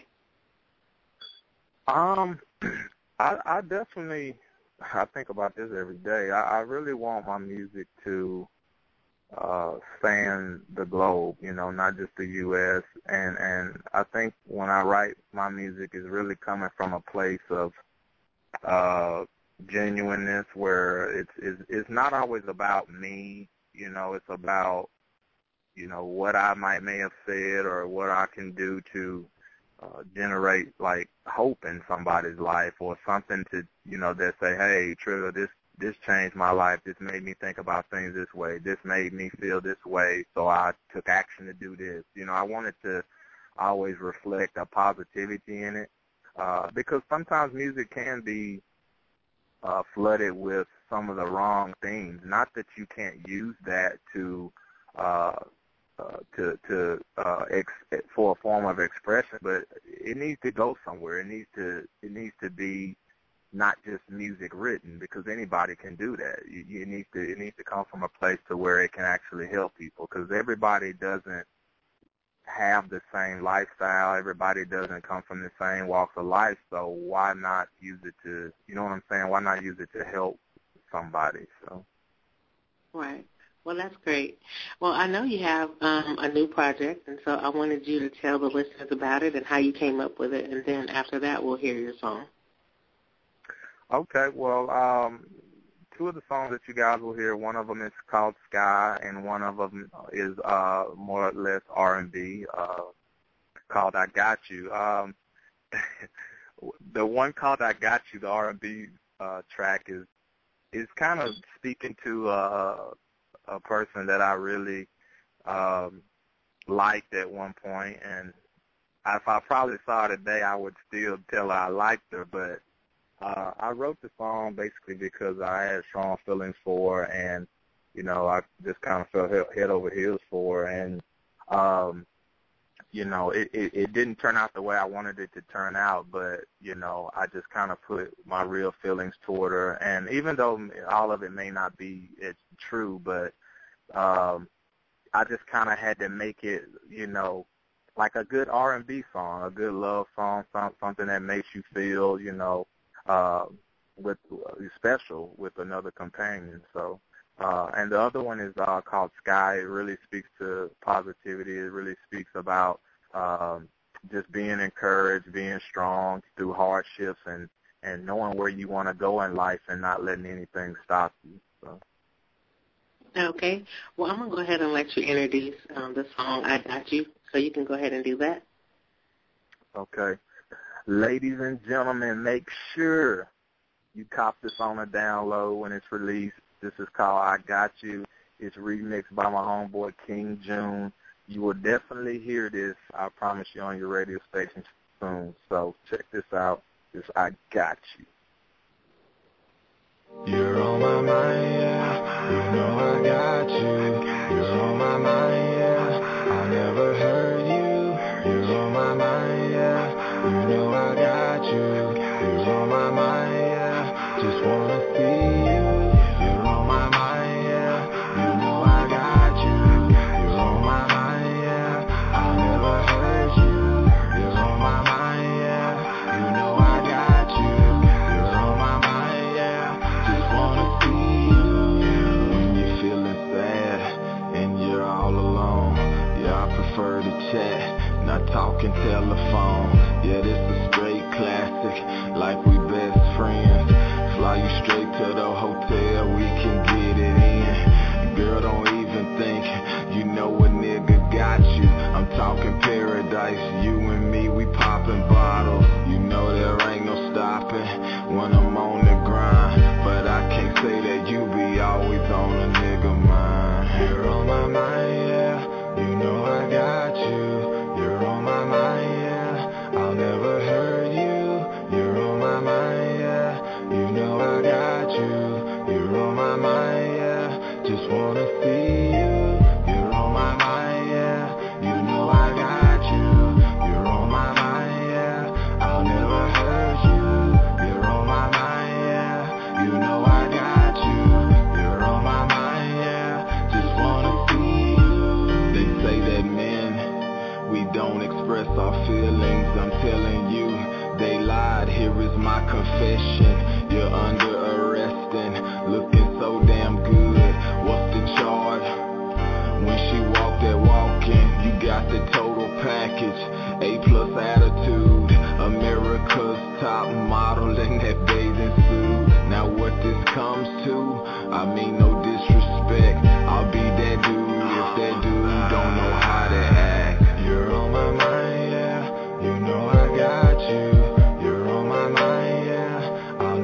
Um, I, I definitely, I think about this every day. I, I really want my music to uh, span the globe, you know, not just the U S And, and I think when I write my music, is really coming from a place of uh, genuineness, where it's, it's it's not always about me, you know, it's about, you know, what I might may have said or what I can do to uh, generate like hope in somebody's life, or something to, you know, that say, hey, Trigger, this this changed my life. This made me think about things this way. This made me feel this way, so I took action to do this. You know, I wanted to always reflect a positivity in it, uh, because sometimes music can be uh, flooded with some of the wrong things. Not that you can't use that to uh, uh, to to uh, ex- for a form of expression, but it needs to go somewhere. It needs to it needs to be not just music written, because anybody can do that. You, you need to it needs to come from a place to where it can actually help people, because everybody doesn't have the same lifestyle. Everybody doesn't come from the same walks of life. So why not use it to, you know what I'm saying? Why not use it to help somebody? So. Right. Well, that's great. Well, I know you have um, a new project, and so I wanted you to tell the listeners about it and how you came up with it, and then after that we'll hear your song. Okay. Well, um, two of the songs that you guys will hear, one of them is called Sky, and one of them is uh, more or less R and B, uh, called I Got You. Um, the one called "I Got You," the R and B uh, track, is is kind of speaking to uh, a person that I really um, liked at one point, and if I probably saw her today, I would still tell her I liked her. But uh, I wrote the song basically because I had strong feelings for her, and you know, I just kind of felt head over heels for her, and um, you know, it, it, it didn't turn out the way I wanted it to turn out, but, you know, I just kind of put my real feelings toward her. And even though all of it may not be it's true, but um, I just kind of had to make it, you know, like a good R and B song, a good love song, something that makes you feel, you know, uh, with special with another companion. So, uh, and the other one is uh, called Sky. It really speaks to positivity. It really speaks about um, just being encouraged, being strong through hardships, and, and knowing where you want to go in life and not letting anything stop you. So. Okay. Well, I'm going to go ahead and let you introduce um, the song "I Got You," so you can go ahead and do that. Okay. Ladies and gentlemen, make sure you cop this on a download when it's released. This is called "I Got You." It's remixed by my homeboy King June. You will definitely hear this, I promise you, on your radio station soon. So check this out. It's "I Got You." You're on my mind, yeah. You know I got you. You're on my mind, yeah. I'll never hurt you. You're on my mind, yeah. You know I got you. You're on my mind, yeah. Just wanna see you. You're on my mind, yeah. You know I got you. You're on my mind, yeah. I'll never hurt you. You're on my mind, yeah. You know I got you. You're on my mind, yeah. Just wanna see you. When you're feeling sad and you're all alone, yeah, I prefer to chat, not talking telephone. Yeah, this a straight classic, like we best friends. Fly you straight to the hotel, we can get it in. Girl, don't even think, you know a nigga got you. I'm talking paradise, you and me, we popping bottles. You know there ain't no stopping when I'm on the grind. But I can't say that you be always on a nigga mind. You're on my mind, yeah. You know I got you. You're on my mind, yeah. I'll never hurt you. You're on my mind, yeah. You know I got you. You're on my mind, yeah. Just wanna see you. You're on my mind, yeah. You know I got you. You're on my mind, yeah. I'll never hurt you. You're on my mind, yeah. You know I got you. You're on my mind, yeah. Just wanna see you. They say that men, we don't express our feelings. I'm telling you, they lied. Here is my confession. You're under arrest and looking so damn good. What's the charge? When she walked that walk-in, you got the total package. A plus attitude, America's top model in that bathing suit. Now what this comes to, I mean no disrespect, I'll be that dude if that dude don't know how to act. You're on my mind, yeah. You know I got you. You're on my mind, yeah. I'll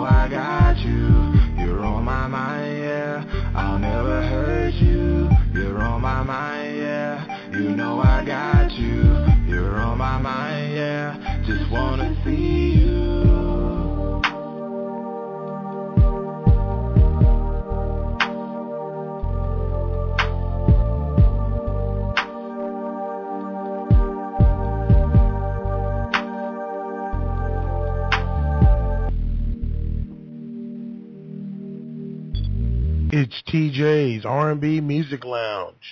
I got you. You're on my mind, yeah. I'll never hurt you. You're on my mind, yeah. You know I got you. You're on my mind, yeah. Just wanna see you. It's T J's R and B Music Lounge.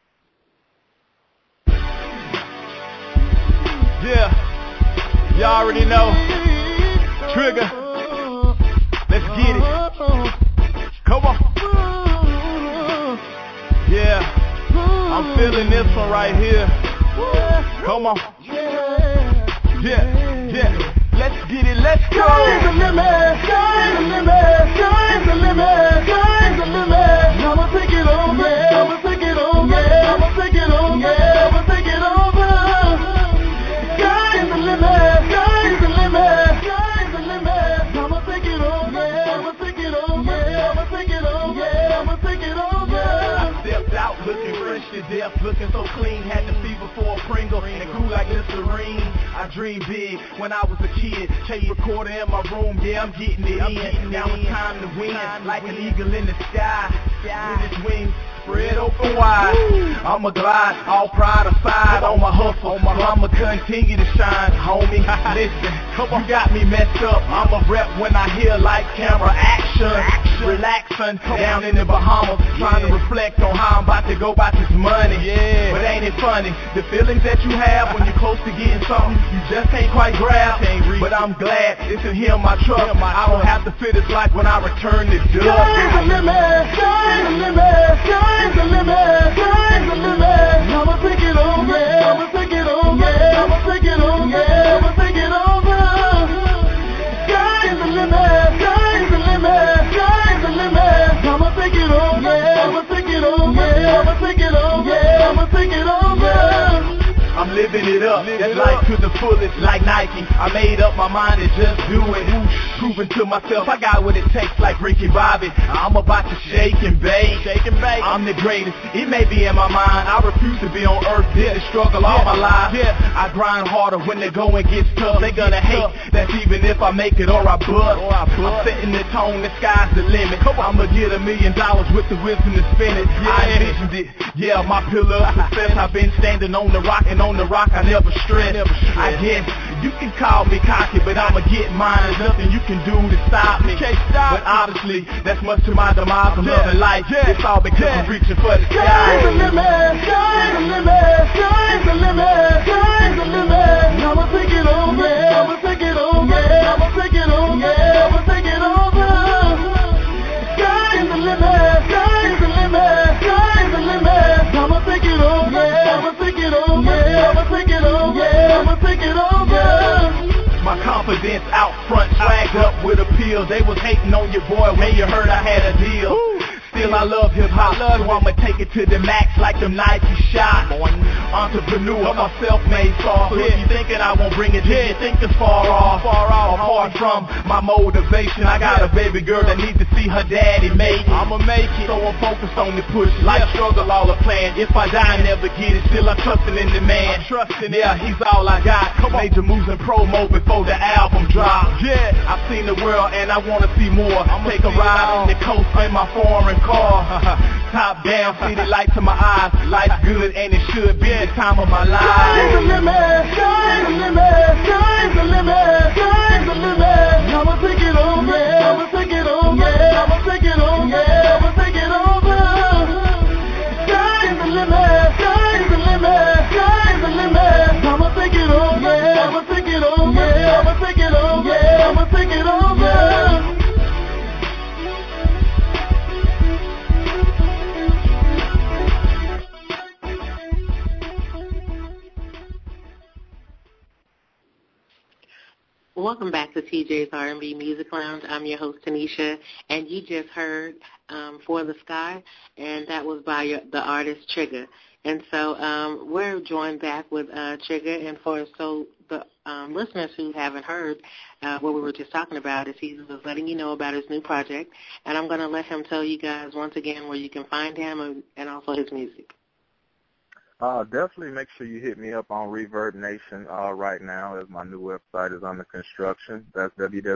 Yeah, y'all already know. Trigger, let's get it. Come on. Yeah, I'm feeling this one right here. Come on. Yeah, yeah. Let's get it, let's go. Sky's the limit, sky's the limit, sky's the limit, sky's the limit. I'ma take it over, I'ma take it over, I'ma take it over, I'ma take it over. Sky's the limit, sky's the limit, sky's the limit. I'ma take it over, I'ma take it over, I'ma take it over, I'ma take it over. I stepped out looking fresh to death, looking so clean, had the fever for a Pringle and cool like Listerine. I dreamed big when I was a kid. Tape recorder in my room, yeah, I'm getting it in. Now it's time to win, like an eagle in the sky. With its wings spread open wide, I'ma glide, all pride aside on my hustle. So I'ma continue to shine, homie. Listen, you got me messed up. I'ma rep when I hear like camera action. Relaxing down in the Bahamas, trying to reflect on how I'm about to go about this money. But ain't it funny, the feelings that you have when you're close to getting something you just can't quite grab. But I'm glad it's in here my truck. I don't have to feel this like when I return the dust. Sky's the limit, sky's the limit, sky's the limit, sky's the limit. I'ma take it over, I'ma take it over, I'ma take it over, I'ma take it over. Sky's the limit, sky's the limit, sky's the limit. I'ma take it over, I'ma take it over, I'ma take it over, I'ma take it over. I'm living it up, that's life to the fullest, like Nike. I made up my mind to just do it. Proving to myself I got what it takes, like Ricky Bobby. I'm about to shake and bake. Shake and bake. I'm the greatest. It may be in my mind. I refuse to be on earth, did the struggle all my life. Yeah, I grind harder when the going gets tough. They gonna hate. That's even if I make it or I bust. I'm setting the tone. The sky's the limit. I'ma get a million dollars with the wisdom to spend it. I envisioned it. Yeah, my pillar of success. I've been standing on the rock and on the rock I never stress. I guess you can call me cocky, but I'ma get mine. There's nothing you can do to stop me. But honestly, that's much to my demise. I'm loving life. It's all because I'm reaching for the sky. Sky's the limit, sky's the limit, sky's the limit, sky's the limit. I'ma take it over, I'ma take it over, I'ma take it over, I'ma take it over. Sky's the limit, sky's the limit, sky's the limit. I'ma take it over, I'ma take it over, I'ma take it over, I'ma take it over. My confidence out front, swagged up with appeal. They was hating on your boy when you heard I had a deal. Still I love hip hop, so I'ma take it to the max like them Nike shots. Entrepreneur, I'm self-made star. So if you thinking I won't bring it, then you think it's far off. Far off. Apart from my motivation, I got a baby girl that needs to see her daddy make it. I'ma make it, so I'm focused on the push. Life struggle, all a plan. If I die, I never get it. Still I'm trusting in the man. I'm trusting, yeah, he's all I got. Major moves and promo before the album drop. Yeah, I've seen the world and I wanna see more. I'ma take a ride on the coast in my foreign car. Top down, city light to my eyes. Life's good and it should be the time of my life. Sky's the limit, sky's the limit, sky's the limit, sky's the limit. I'ma take it over, I'ma take it over, I'ma take it over, I'ma take it over. Sky's the limit, sky's the limit, sky's the limit. I'ma take it over, I'ma take it over, I'ma take it over, I'ma take it over. Welcome back to T J's R and B Music Lounge. I'm your host, Tanisha, and you just heard um, For the Sky, and that was by your, the artist Trigger. And so um, we're joined back with uh, Trigger, and for so the um, listeners who haven't heard uh, what we were just talking about is he was letting you know about his new project, and I'm going to let him tell you guys once again where you can find him and, and also his music. Uh, definitely make sure you hit me up on Reverb Nation uh, right now, as my new website is under construction. That's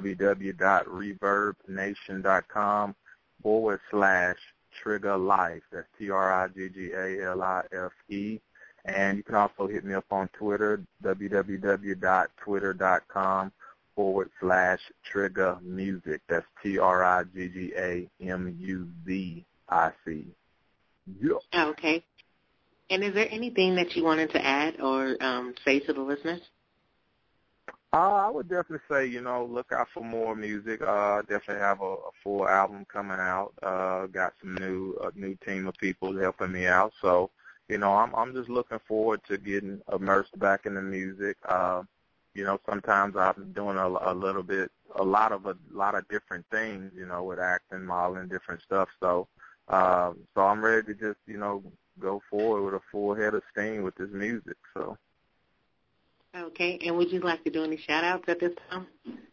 www.reverbnation.com forward slash Trigger Life. That's T R I G G A L I F E. And you can also hit me up on Twitter, www.twitter.com forward slash Trigger Music. That's T R I G G A M U Z I C. Yeah. Okay. And is there anything that you wanted to add or um, say to the listeners? Uh, I would definitely say, you know, look out for more music. Uh, definitely have a, a full album coming out. Uh, got some new, a new team of people helping me out. So, you know, I'm I'm just looking forward to getting immersed back in the music. Uh, you know, sometimes I'm doing a, a little bit, a lot of a lot of different things, you know, with acting, modeling, different stuff. So, uh, so I'm ready to just, you know, go forward with a full head of steam with this music. So. Okay, and would you like to do any shout-outs at this time?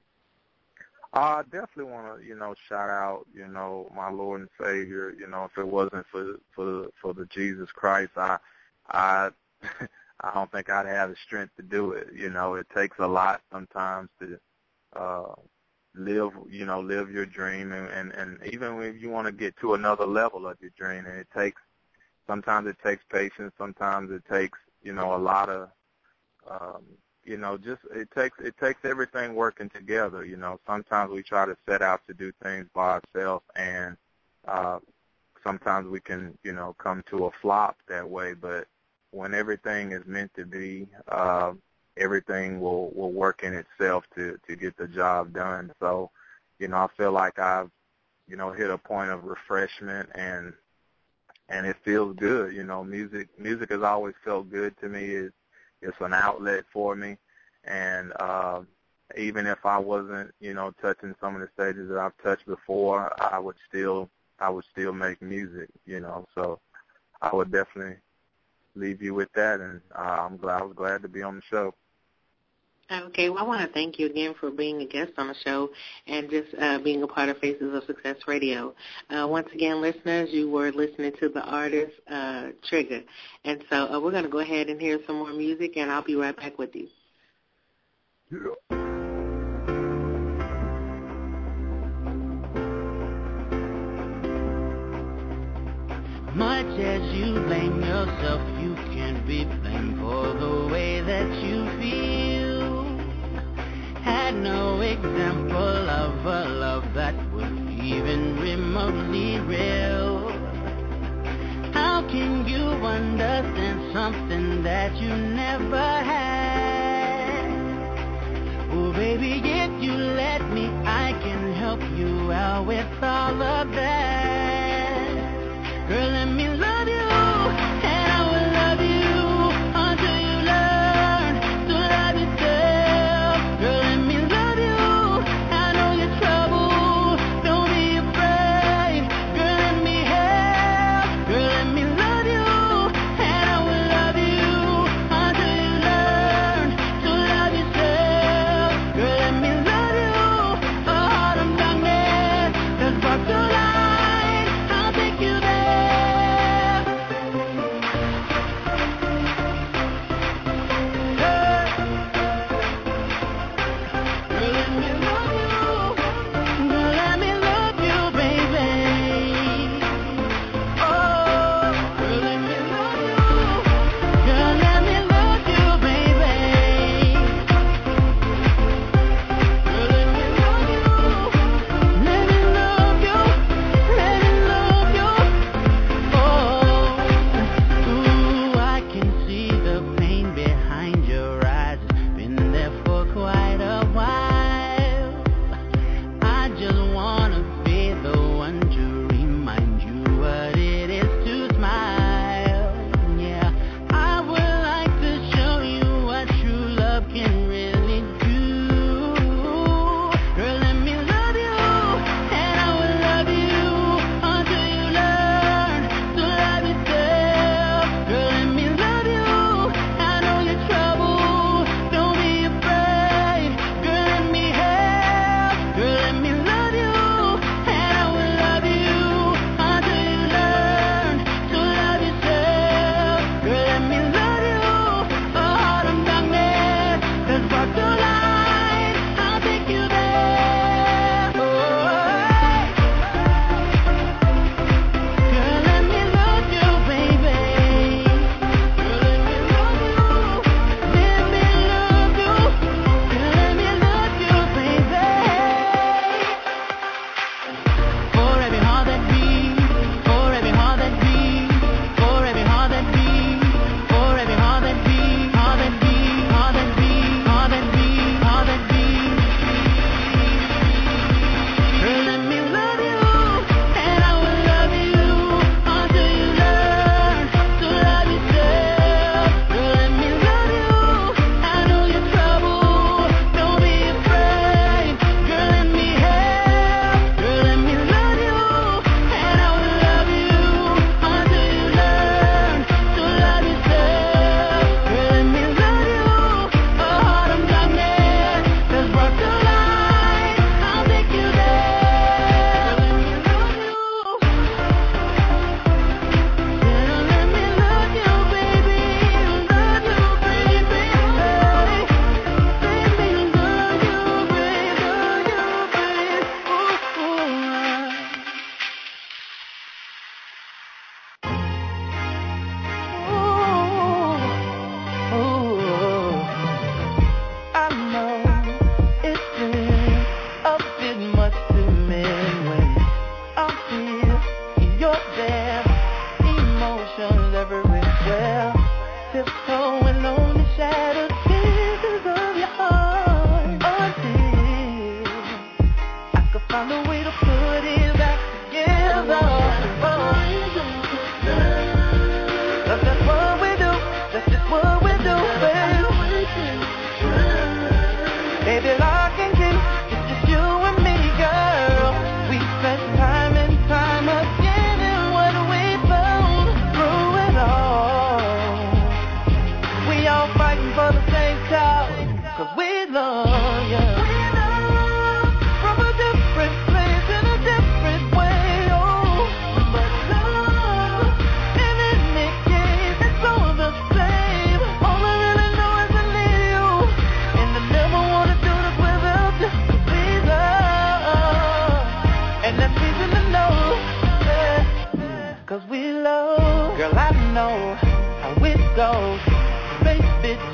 I definitely want to, you know, shout out, you know, my Lord and Savior. You know, if it wasn't for for for the Jesus Christ, I I I don't think I'd have the strength to do it. You know, it takes a lot sometimes to uh, live, you know, live your dream, and and, and even if you want to get to another level of your dream, and it takes sometimes it takes patience, sometimes it takes, you know, a lot of Um, you know, just it takes it takes everything working together. You know, sometimes we try to set out to do things by ourselves, and uh, sometimes we can, you know, come to a flop that way. But when everything is meant to be, uh, everything will will work in itself to to get the job done. So, you know, I feel like I've, you know, hit a point of refreshment, and and it feels good. You know, music music has always felt good to me. It's It's an outlet for me, and uh, even if I wasn't, you know, touching some of the stages that I've touched before, I would still, I would still make music, you know. So I would definitely leave you with that, and uh, I'm glad, I was glad to be on the show. Okay, well, I want to thank you again for being a guest on the show and just uh, being a part of Faces of Success Radio. Uh, once again, listeners, you were listening to the artist uh, Trigger. And so uh, we're going to go ahead and hear some more music, and I'll be right back with you. Yeah. Much as you blame yourself, you can't be blamed for the way that you feel. Had no example of a love that was even remotely real. How can you understand something that you never had? Oh, baby, if you let me, I can help you out with all of that. Girl, let me love you, and I will love you until you learn to love yourself. Girl, let me love you, I know your trouble, don't be afraid. Girl, let me help. Girl, let me love you, and I will love you until you learn to love yourself. Girl, let me love you, a heart of darkness that sparks to light.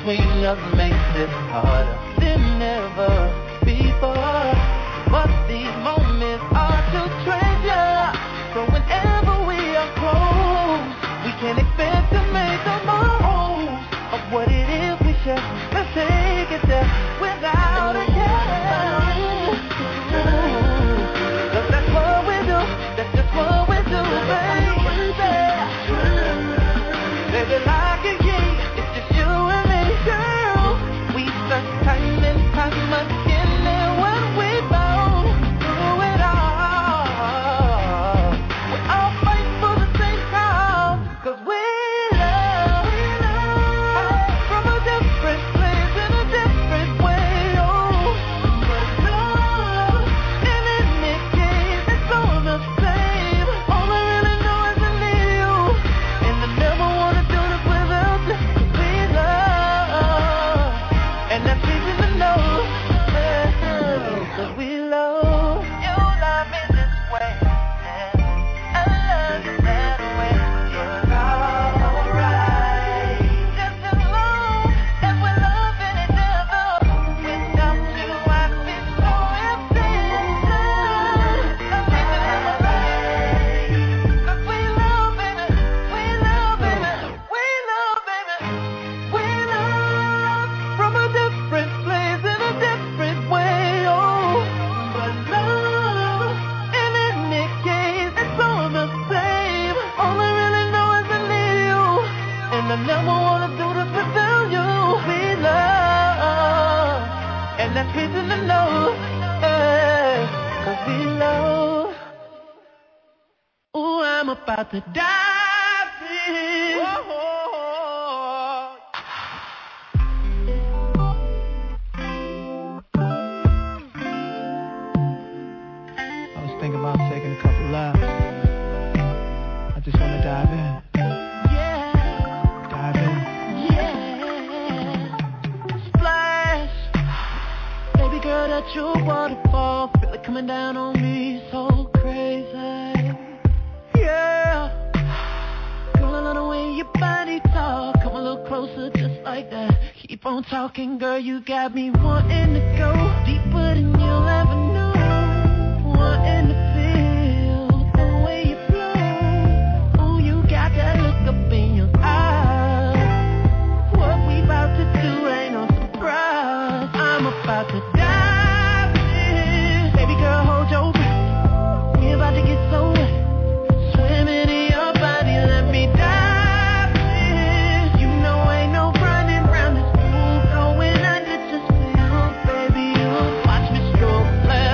between us makes it harder than ever before. But these moments are to treasure. So whenever we are close, we can expect to make the most of what it is we share. Let's take it there without a care. Cause that's what we do. That's just what we do, baby. Baby, like a king, it's just you and me, girl. We search time and time again, and when we both through it all, we all fight for the same cause. Cause we love, we love from a different place in a different way, oh. But love, in any case, it's all the same. All I really know is I need you, and I never wanna do this without you. We love, and that's easy to know. Cause we love, you love me this way, and I love you that way. It's alright, just as long as we're loving each other. Without you, I'd be so empty inside. Amazing in my life. Cause we love, baby, we love, baby, we love, baby, we love from a different place in a different way, oh. But love, in any case, it's all the same. All I really know is I need you, and I never wanna do this without you. We love, and that's reason to know, hey, cause we love. Ooh, I'm about to dive in. I was thinking about taking a couple laps. I just wanna dive in. Yeah. Dive in. Yeah. Splash. Baby girl, that's your waterfall. Feel it coming down on me so crazy. Yeah. Girl, I love the way your body talk. Come a little closer just like that. Keep on talking, girl, you got me wanting to go deeper than you'll ever know. Wanting to feel the way you flow. Ooh, you got that look up in your eyes. What we about to do ain't no surprise. I'm about to dive in. Baby girl, hold your breath. We about to get so wet. Swimming in your body, let me dive in. You know ain't no running round this pool, going under, just feel, baby, you watch me stroke, let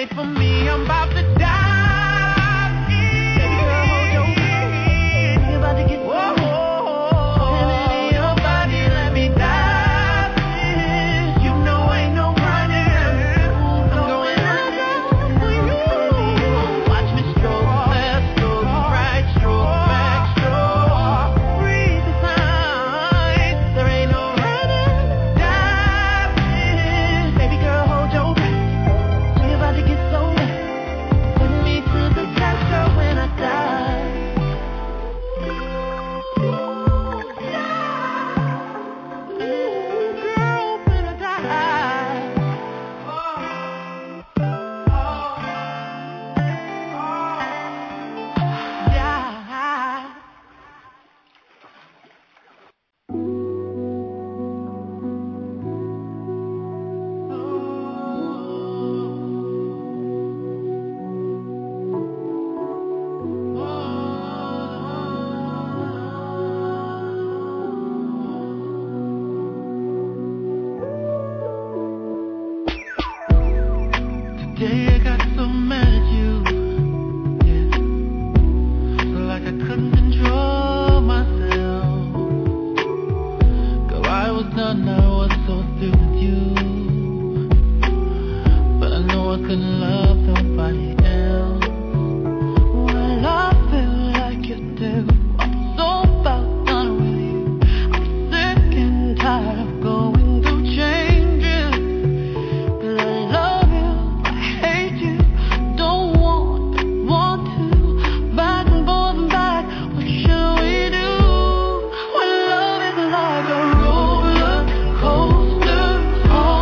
for me, I'm about to die. Baby girl, hold your breath. You about to get so wet. Send it in your body, let me dive in. You know ain't no running. I'm going out for you. Watch me stroke left, stroke right, stroke back, stroke. Breathe the sign. There ain't no running. Dive in. Baby girl, hold your breath. We about to get so wet. Put me to the test, girl, when I die. Ooh, girl, when I die. Die. Today I got so mad at you, yeah, like I couldn't control myself. Girl, I was done, I was so through with you, but I know I couldn't love nobody else. Well, I feel like you do. I'm so about done with you. I'm sick and tired of going through changes. But I love you, I hate you, don't want, want to. Back and forth and back, what should we do? When love is like a roller coaster, all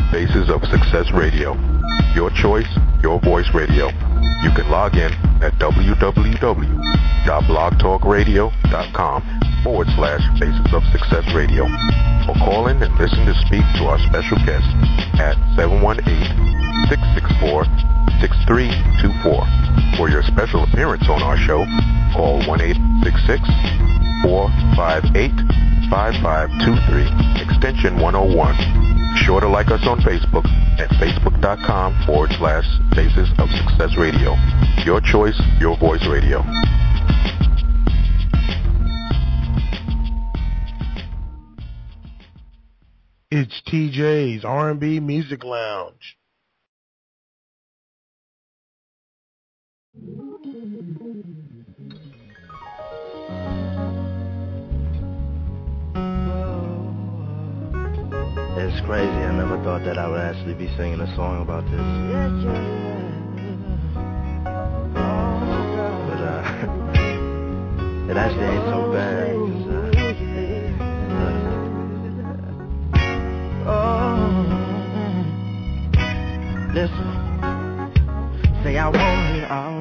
Faces of Success Radio. Your choice, your voice radio. You can log in at www.blogtalkradio.com forward slash Faces of Success Radio. Or call in and listen to speak to our special guest at seven one eight, six six four, six three two four. For your special appearance on our show, call one eight six six, four five eight, five five two three, extension one oh one. Be sure to like us on Facebook at facebook.com forward slash Faces of Success Radio. Your choice, your voice radio. It's T J's R and B Music Lounge. It's crazy. I never thought that I would actually be singing a song about this. Yeah, yeah. But uh, it actually ain't so bad. 'Cause, uh, oh, listen. Say I want it all,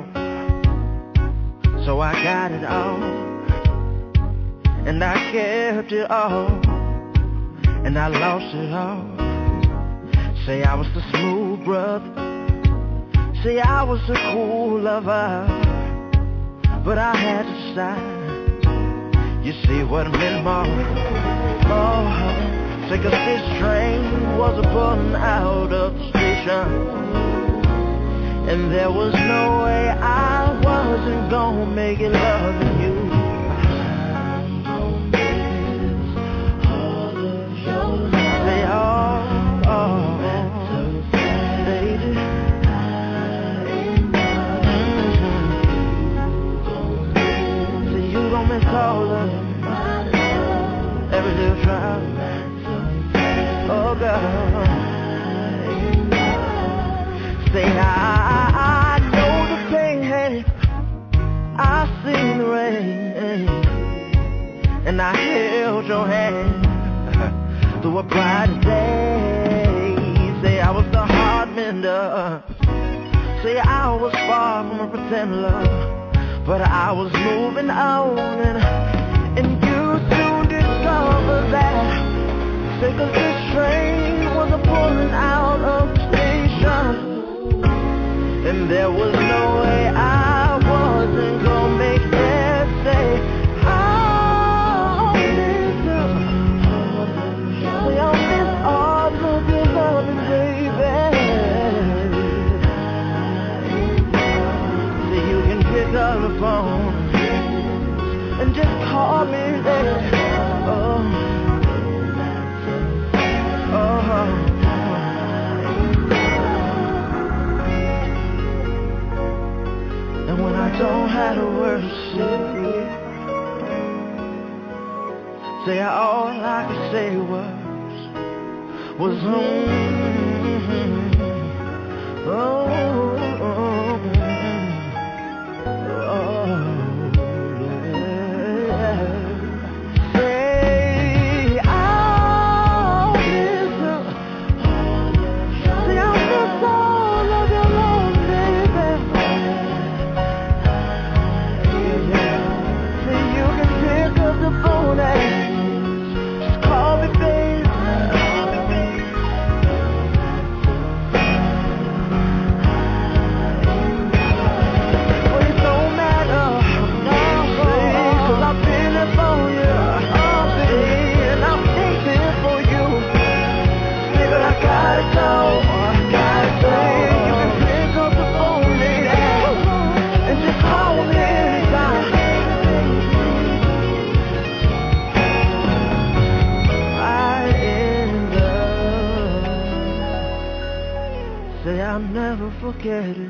so I got it all, and I kept it all. And I lost it all. Say I was the smooth brother. Say I was the cool lover. But I had to stop. You see what I meant more? Oh, say 'cause this train was a pulling out of the station, and there was no way I wasn't gonna make it loving you. Every little trial, oh girl. Say I, I know the pain, I seen the rain, and I held your hand through a bright day. Say I was the heart mender. Say I was far from a pretend love, but I was moving on, and, and you soon discovered that. Say 'cause this train was a pulling out of the station, and there was no way I wasn't gonna make it. Say I'll miss you. Say I'll miss all of your loving, baby. Say you can pick up the phone and just call me there. Oh, oh, and when I don't have a word to say, say all I could say was, was mm-hmm, oh, oh, oh. I'll never forget it.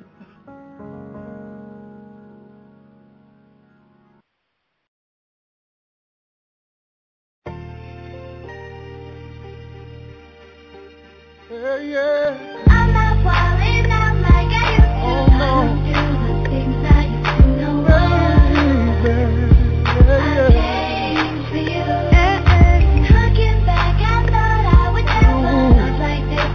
Yeah, yeah. I'm not falling out like I used to. Oh, no. I don't do the things I used to know. Yeah, yeah. I came for you. Looking back, I thought I would never love like this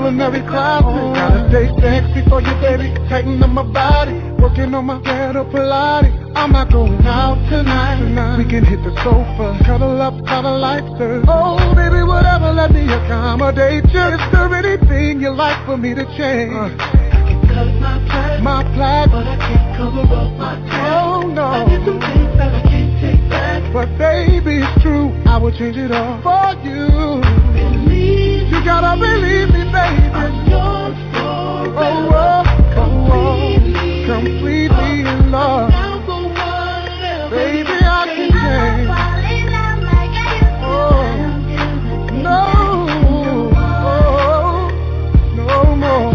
culinary class. Gotta stay sexy for you, baby. Tighten up my body, working on my ghetto Pilates. I'm not going out tonight. tonight. We can hit the sofa, cuddle up, cuddle like surf. Oh, baby, whatever, let me accommodate you. Is there anything you like for me to change? Uh, Cut my plaid, my plaid, but I can't cover up my tan. Oh no, I did some things that I can't take back. But baby, it's true, I will change it all for you. Believe you gotta believe me, baby. I'm yours forever. Oh, oh, completely, oh, completely in love. Down for whatever. Baby, I can change. Oh, no, oh, no more.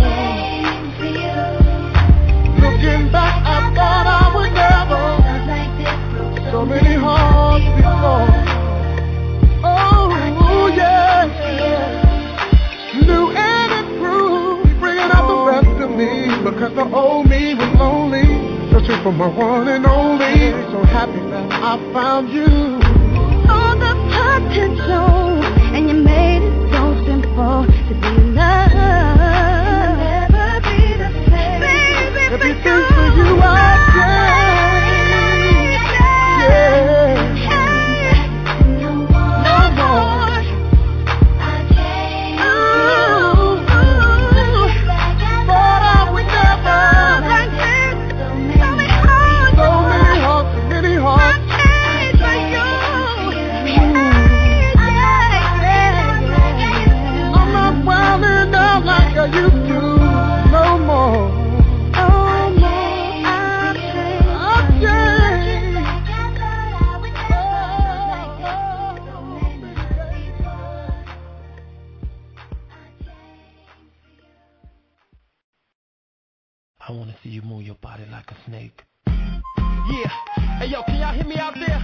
Looking back, I thought I would never. So many hearts before. Oh, yeah. New and improved, bringing out the best of me. Because the old me was lonely, searching for my one and only. So happy that I found you. All the potential, and you made it so simple to be loved. Never be the same. Baby, everything for you I change. Yeah. No more. No more. I change. Ooh, ooh. Thought I would never. Like this. So many hearts. So many hearts. So many hearts. I change for you. Yeah, yeah, yeah. I'm not wilding out like I used to. No more. I wanna see you move your body like a snake. Yeah. Hey, yo, can y'all hear me out there?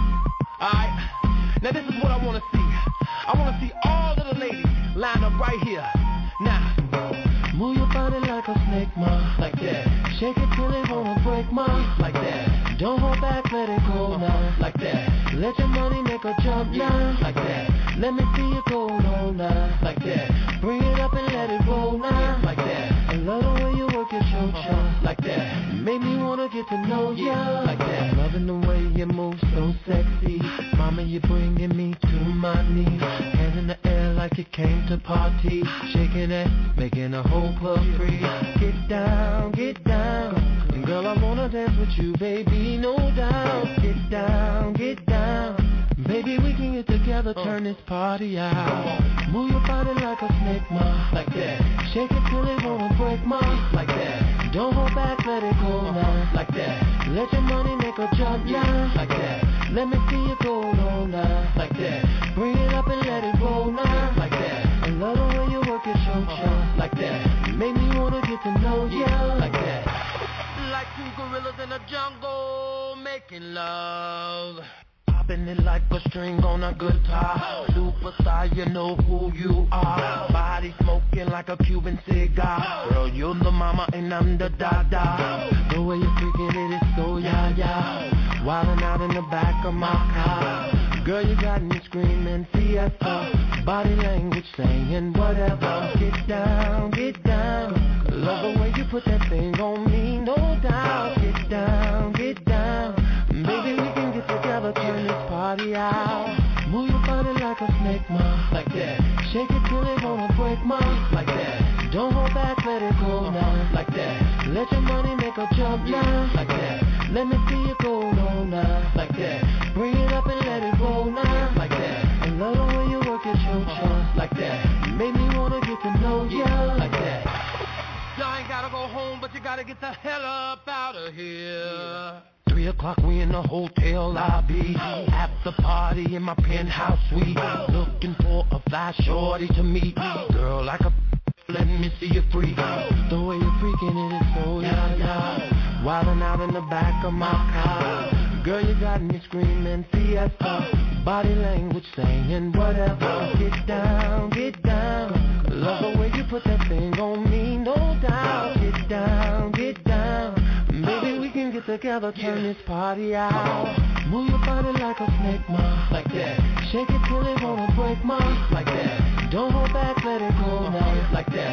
Alright. Now, this is what I wanna see. I wanna see all of the ladies line up right here. Now, move your body like a snake, ma. Like that. Shake it till it wanna break, ma. Like that. Don't hold back, let it go now. Like that. Let your money make a jump now. Like that. Let me see you go low now. Like that. Bring it up and let it roll now. Like that. I love the way you work your cho-cha. Like that. Make me wanna get to know ya. Like that. Loving the way you move so sexy. Mama, you're bringing me to my knees. Hands in the air like you came to party. Shaking it, making a whole club free. Get down, get down. Girl, I wanna dance with you, baby, no doubt. Get down, get down. Baby, we can get together, turn this party out. Move your body like a snake, ma. Like that. Shake it till it wanna break, ma. Like that. Don't hold back, let it go now. Like that. Let your money make a jump now. Like that. Let me see you go low now. Like that. Bring it up and let it roll now. Like that. I love the way you work your cho-cha. Like that. Make me wanna get to know ya. Like that. Like two gorillas in a jungle making love. Popping it like a string on a guitar. Superstar, you know who you are. Body smoking like a Cuban cigar. Girl, you're the mama and I'm the dada. The way you're freaking it is so ya-ya. Wildin' out in the back of my car. Girl, you got me screaming fiesta. Body language saying whatever. Get down, get down. Love the way you put that thing on me, no doubt. Get down, get down. Baby, we can get together, turn this party out. Move your body like a snake, ma. Like that. Shake it till it wanna break, ma. Like that. Don't hold back, let it go now. Like that. Let your money make a jump now. Like that. Let me see you go low now. Like that. Bring it up and let it roll now. Like that. I love the way you work your cho-cha. Like that. Make me wanna get to know ya. Like that. Y'all ain't gotta go home, but you gotta get the hell up out of here. Three o'clock, we in the hotel lobby. After party in my penthouse suite. Looking for a fly shorty to meet. Girl, like a let me see you freak. The way you're freaking it is so yeah, yeah. Wildin' out in the back of my car. Girl, you got me screaming fiesta. Body language saying whatever. Get down, get down. Love the way you put that thing on me, no doubt. Get down, get down. Baby, we can get together, turn this party out. Move your body like a snake, ma. Like that. Shake it till it wanna break, ma. Like that. Don't hold back, let it go now. Like that.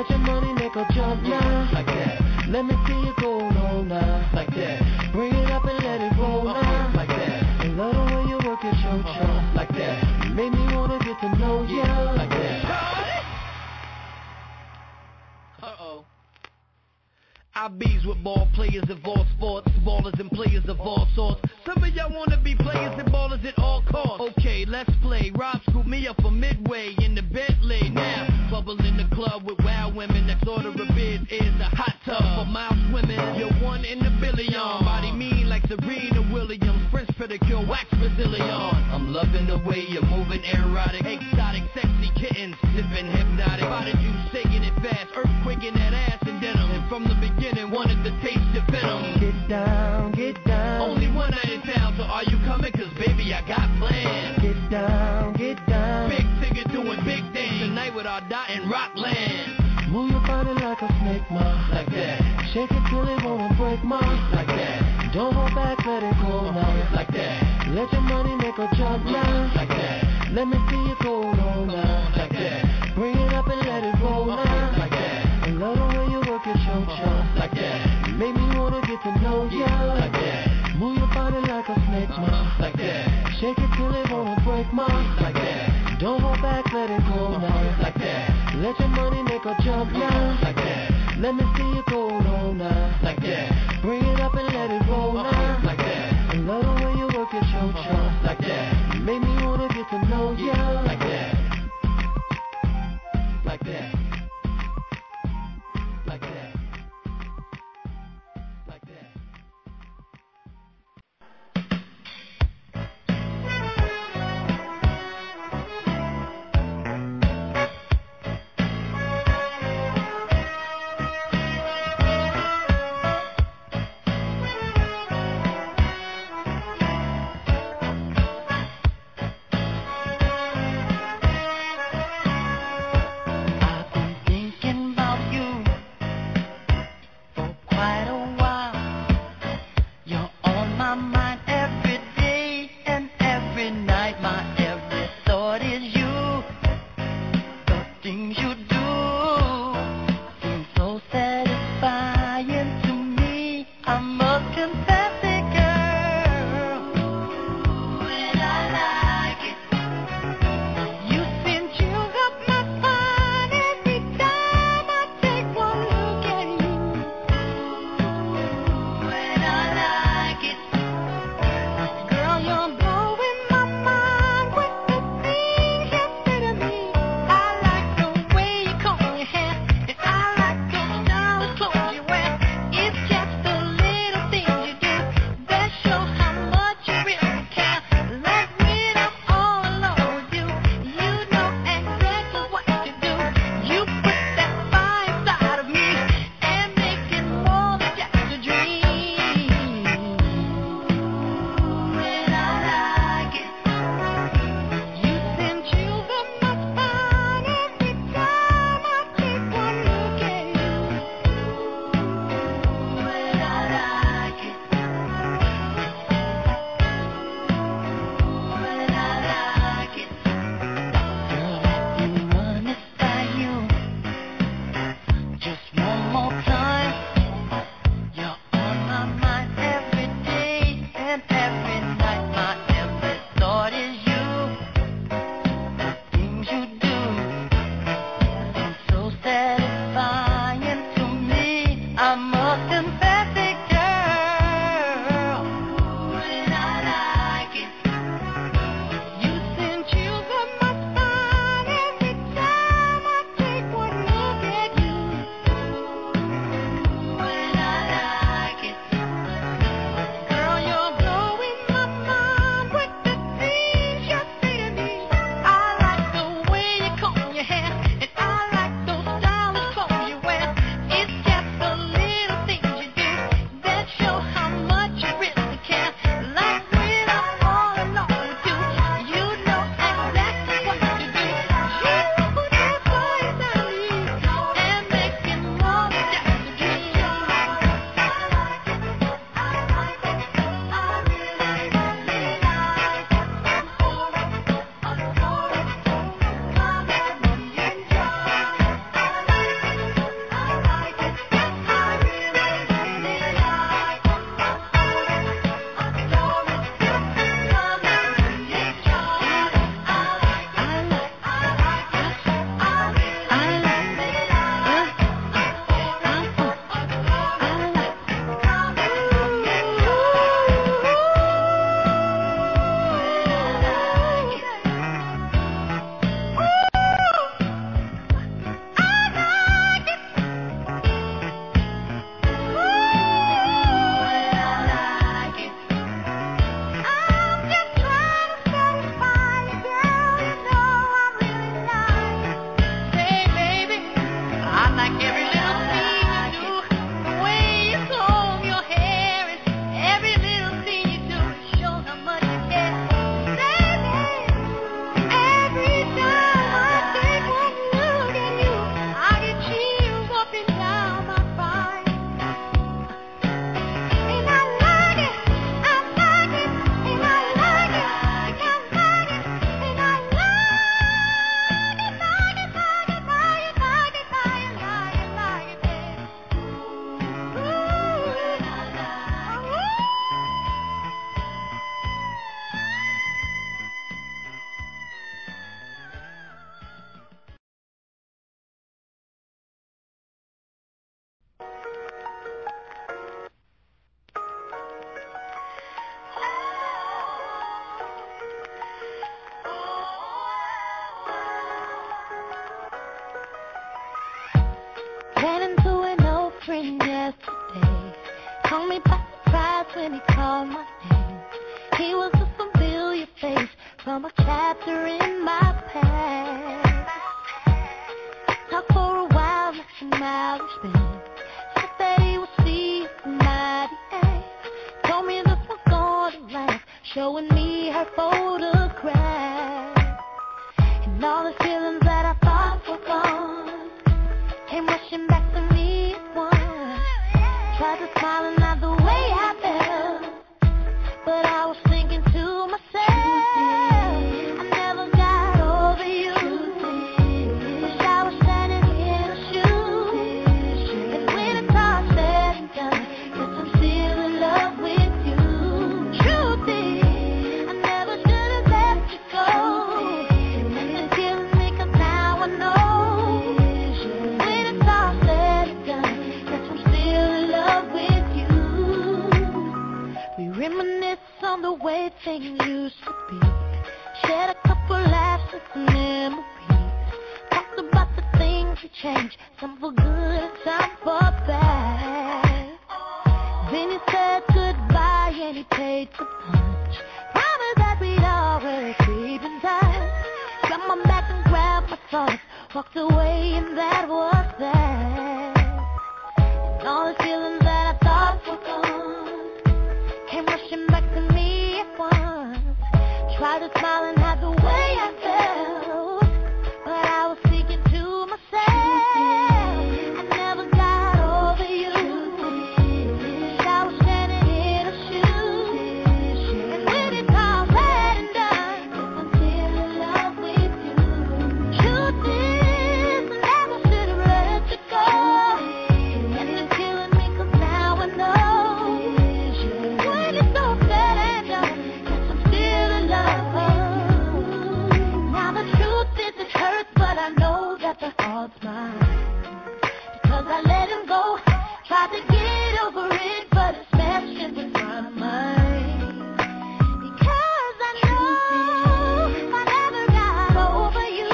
Let your money make a jump now. Like that. Let me see you go low now. Like that. Bring it up and let it roll now. Like that. I love the way you work your cho-cho. Like that. You make me wanna get to know you. Like that. Uh-oh. I bees with ball players of all sports, ballers and players of all sorts. Some of y'all wanna be players and ballers at all costs. Okay, let's play. Rob scooped me up for midway in the Bentley. Now, bubble in the club with wild women. Next order of biz is a hot tub for mile swimming. You're one in a billion. Body mean like Serena Williams. French pedicure, wax Brazilian. I'm loving the way you're moving, erotic, exotic, sexy kittens, sipping hypnotic. Body juice shaking it fast, earthquaking that ass and denim. And from the beginning, wanted to taste your venom. Get down, get down. Only one night in town, so are you coming? Cause baby, I got plans. Get down, get down. Big figure doing big things tonight with our dot in Rockland. Move your body like a snake, ma. Like that. Shake it till it won't break, ma. Like that. Don't hold back, let it go now. Like that. Let your money make a jump now. Like that. Let me see you go low now. Like that. Bring it up and let it roll now. Like that. I love the way you work your cho-cho. Like that. You make me wanna get to know you. Like that. Move your body like a snake, ma. Like that. Shake it till it won't break, ma. Like that. Don't hold back, let it go now. Like that. Let your money make a jump now. Like that. Let me see you go low now. Like that. Bring it up and let it roll now. Like that. I love the way you work your cho-cho. Like that. You make me wanna get to know you. Like that. Like that. Like that. Like that. Ran into an old friend yesterday. Told me by surprise when he called my name. He was a familiar face from a chapter in my past. Talked for a while, let some hours spent. Said that he would see mighty end. Told me this was going to last, showing me her photograph. And all the feelings that I thought were gone came rushing back to me at once. Tried to smile and not the way I felt, but I was thinking to myself, I never got over you. Wish I was standing in her shoes. And when it's all said and done, guess I'm still in love with you. Truth is, I never should have let you go. And it's killing me 'cause now I know. When it's all said and done, guess I'm still in love with you. We reminisce on the way things used to be. Shared a couple laughs with some memories. Talked about the things that changed, some for good and some for bad. Then he said goodbye and he paid for lunch. Promised that we'd always keep in touch. Grabbed my back and grabbed my thoughts, walked away and that was that. And all the feelings that I thought were gone came rushing back to me at once. Tried to smile and hide the way I felt, but I was thinking to myself, I never got over you. Wish I was standing in her shoes. And when it's all said and done, I'm still in love with you. Truth is, I never should have let you go. And it's killing me 'cause now I know. When it's all said and done, guess I'm still in love with you. Now the truth is it hurts, but I know that the fault's mine. Because I let him go, tried to get over it, but it's messing with my mind. Because I know I never got over you.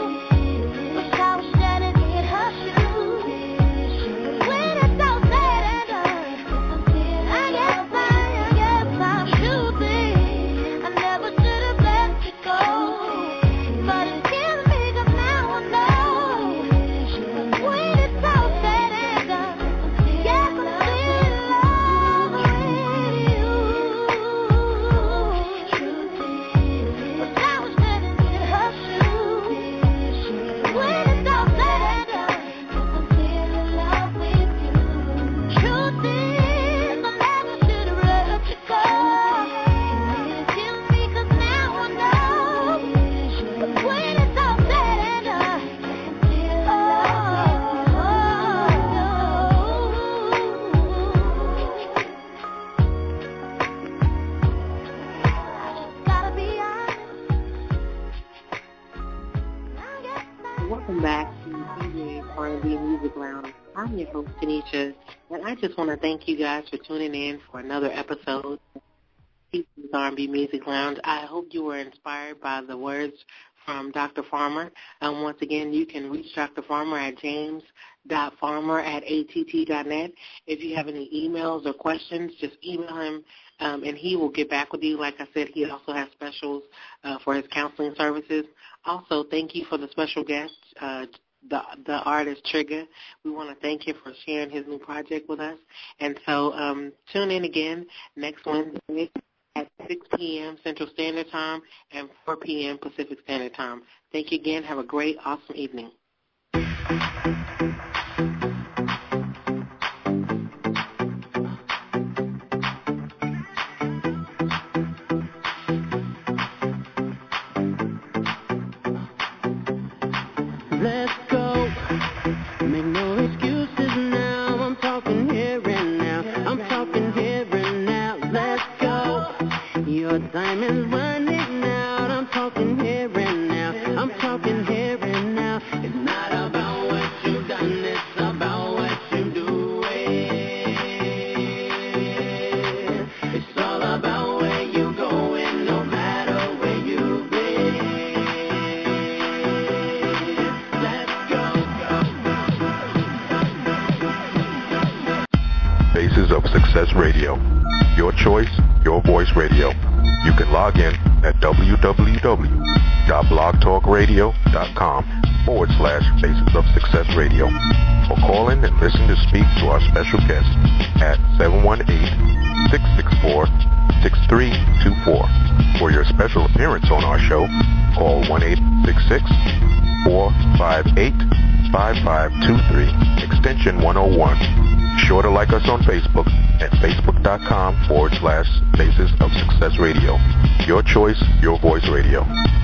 Wish I was standing in her shoes. But when it's all said and done, I guess I, I guess I'm stupid. I never should have let you go. But it kills me 'cause now I know. When it's all said and done, yes, I'm still in love with you. Wish I was standing in her shoes. When it's all said and done, I'm still in love with you. Truth is, I never should have let you go. It kills me 'cause now I know. But when it's all said and done, oh, oh, I just gotta be honest. I guess I Welcome back to D J R and B Music Lounge. I'm your host, Tanisha, and I just want to thank you guys for tuning in for another episode of Pieces R and B Music Lounge. I hope you were inspired by the words from Doctor Farmer. Um, once again, you can reach Doctor Farmer at james dot farmer at a t t dot net. If you have any emails or questions, just email him, um, and he will get back with you. Like I said, he also has specials uh, for his counseling services. Also, thank you for the special guest, uh, the the artist Trigger. We want to thank him for sharing his new project with us. And so um, tune in again next Wednesday at six p.m. Central Standard Time and four p.m. Pacific Standard Time. Thank you again. Have a great, awesome evening. Let's go. Make no excuses now. I'm talking here and now. I'm talking here and now. Let's go. Your time is running out. I'm talking here and now. I'm talking here and now. It's Faces of Success Radio. Your choice, your voice radio. You can log in at www.blogtalkradio.com forward slash Faces of Success Radio. Or call in and listen to speak to our special guest at seven one eight, six six four, six three two four. For your special appearance on our show, call one eight six six, four five eight, five five two three, extension one oh one. Be sure to like us on Facebook at facebook.com forward slash Faces of Success Radio. Your choice, your voice radio.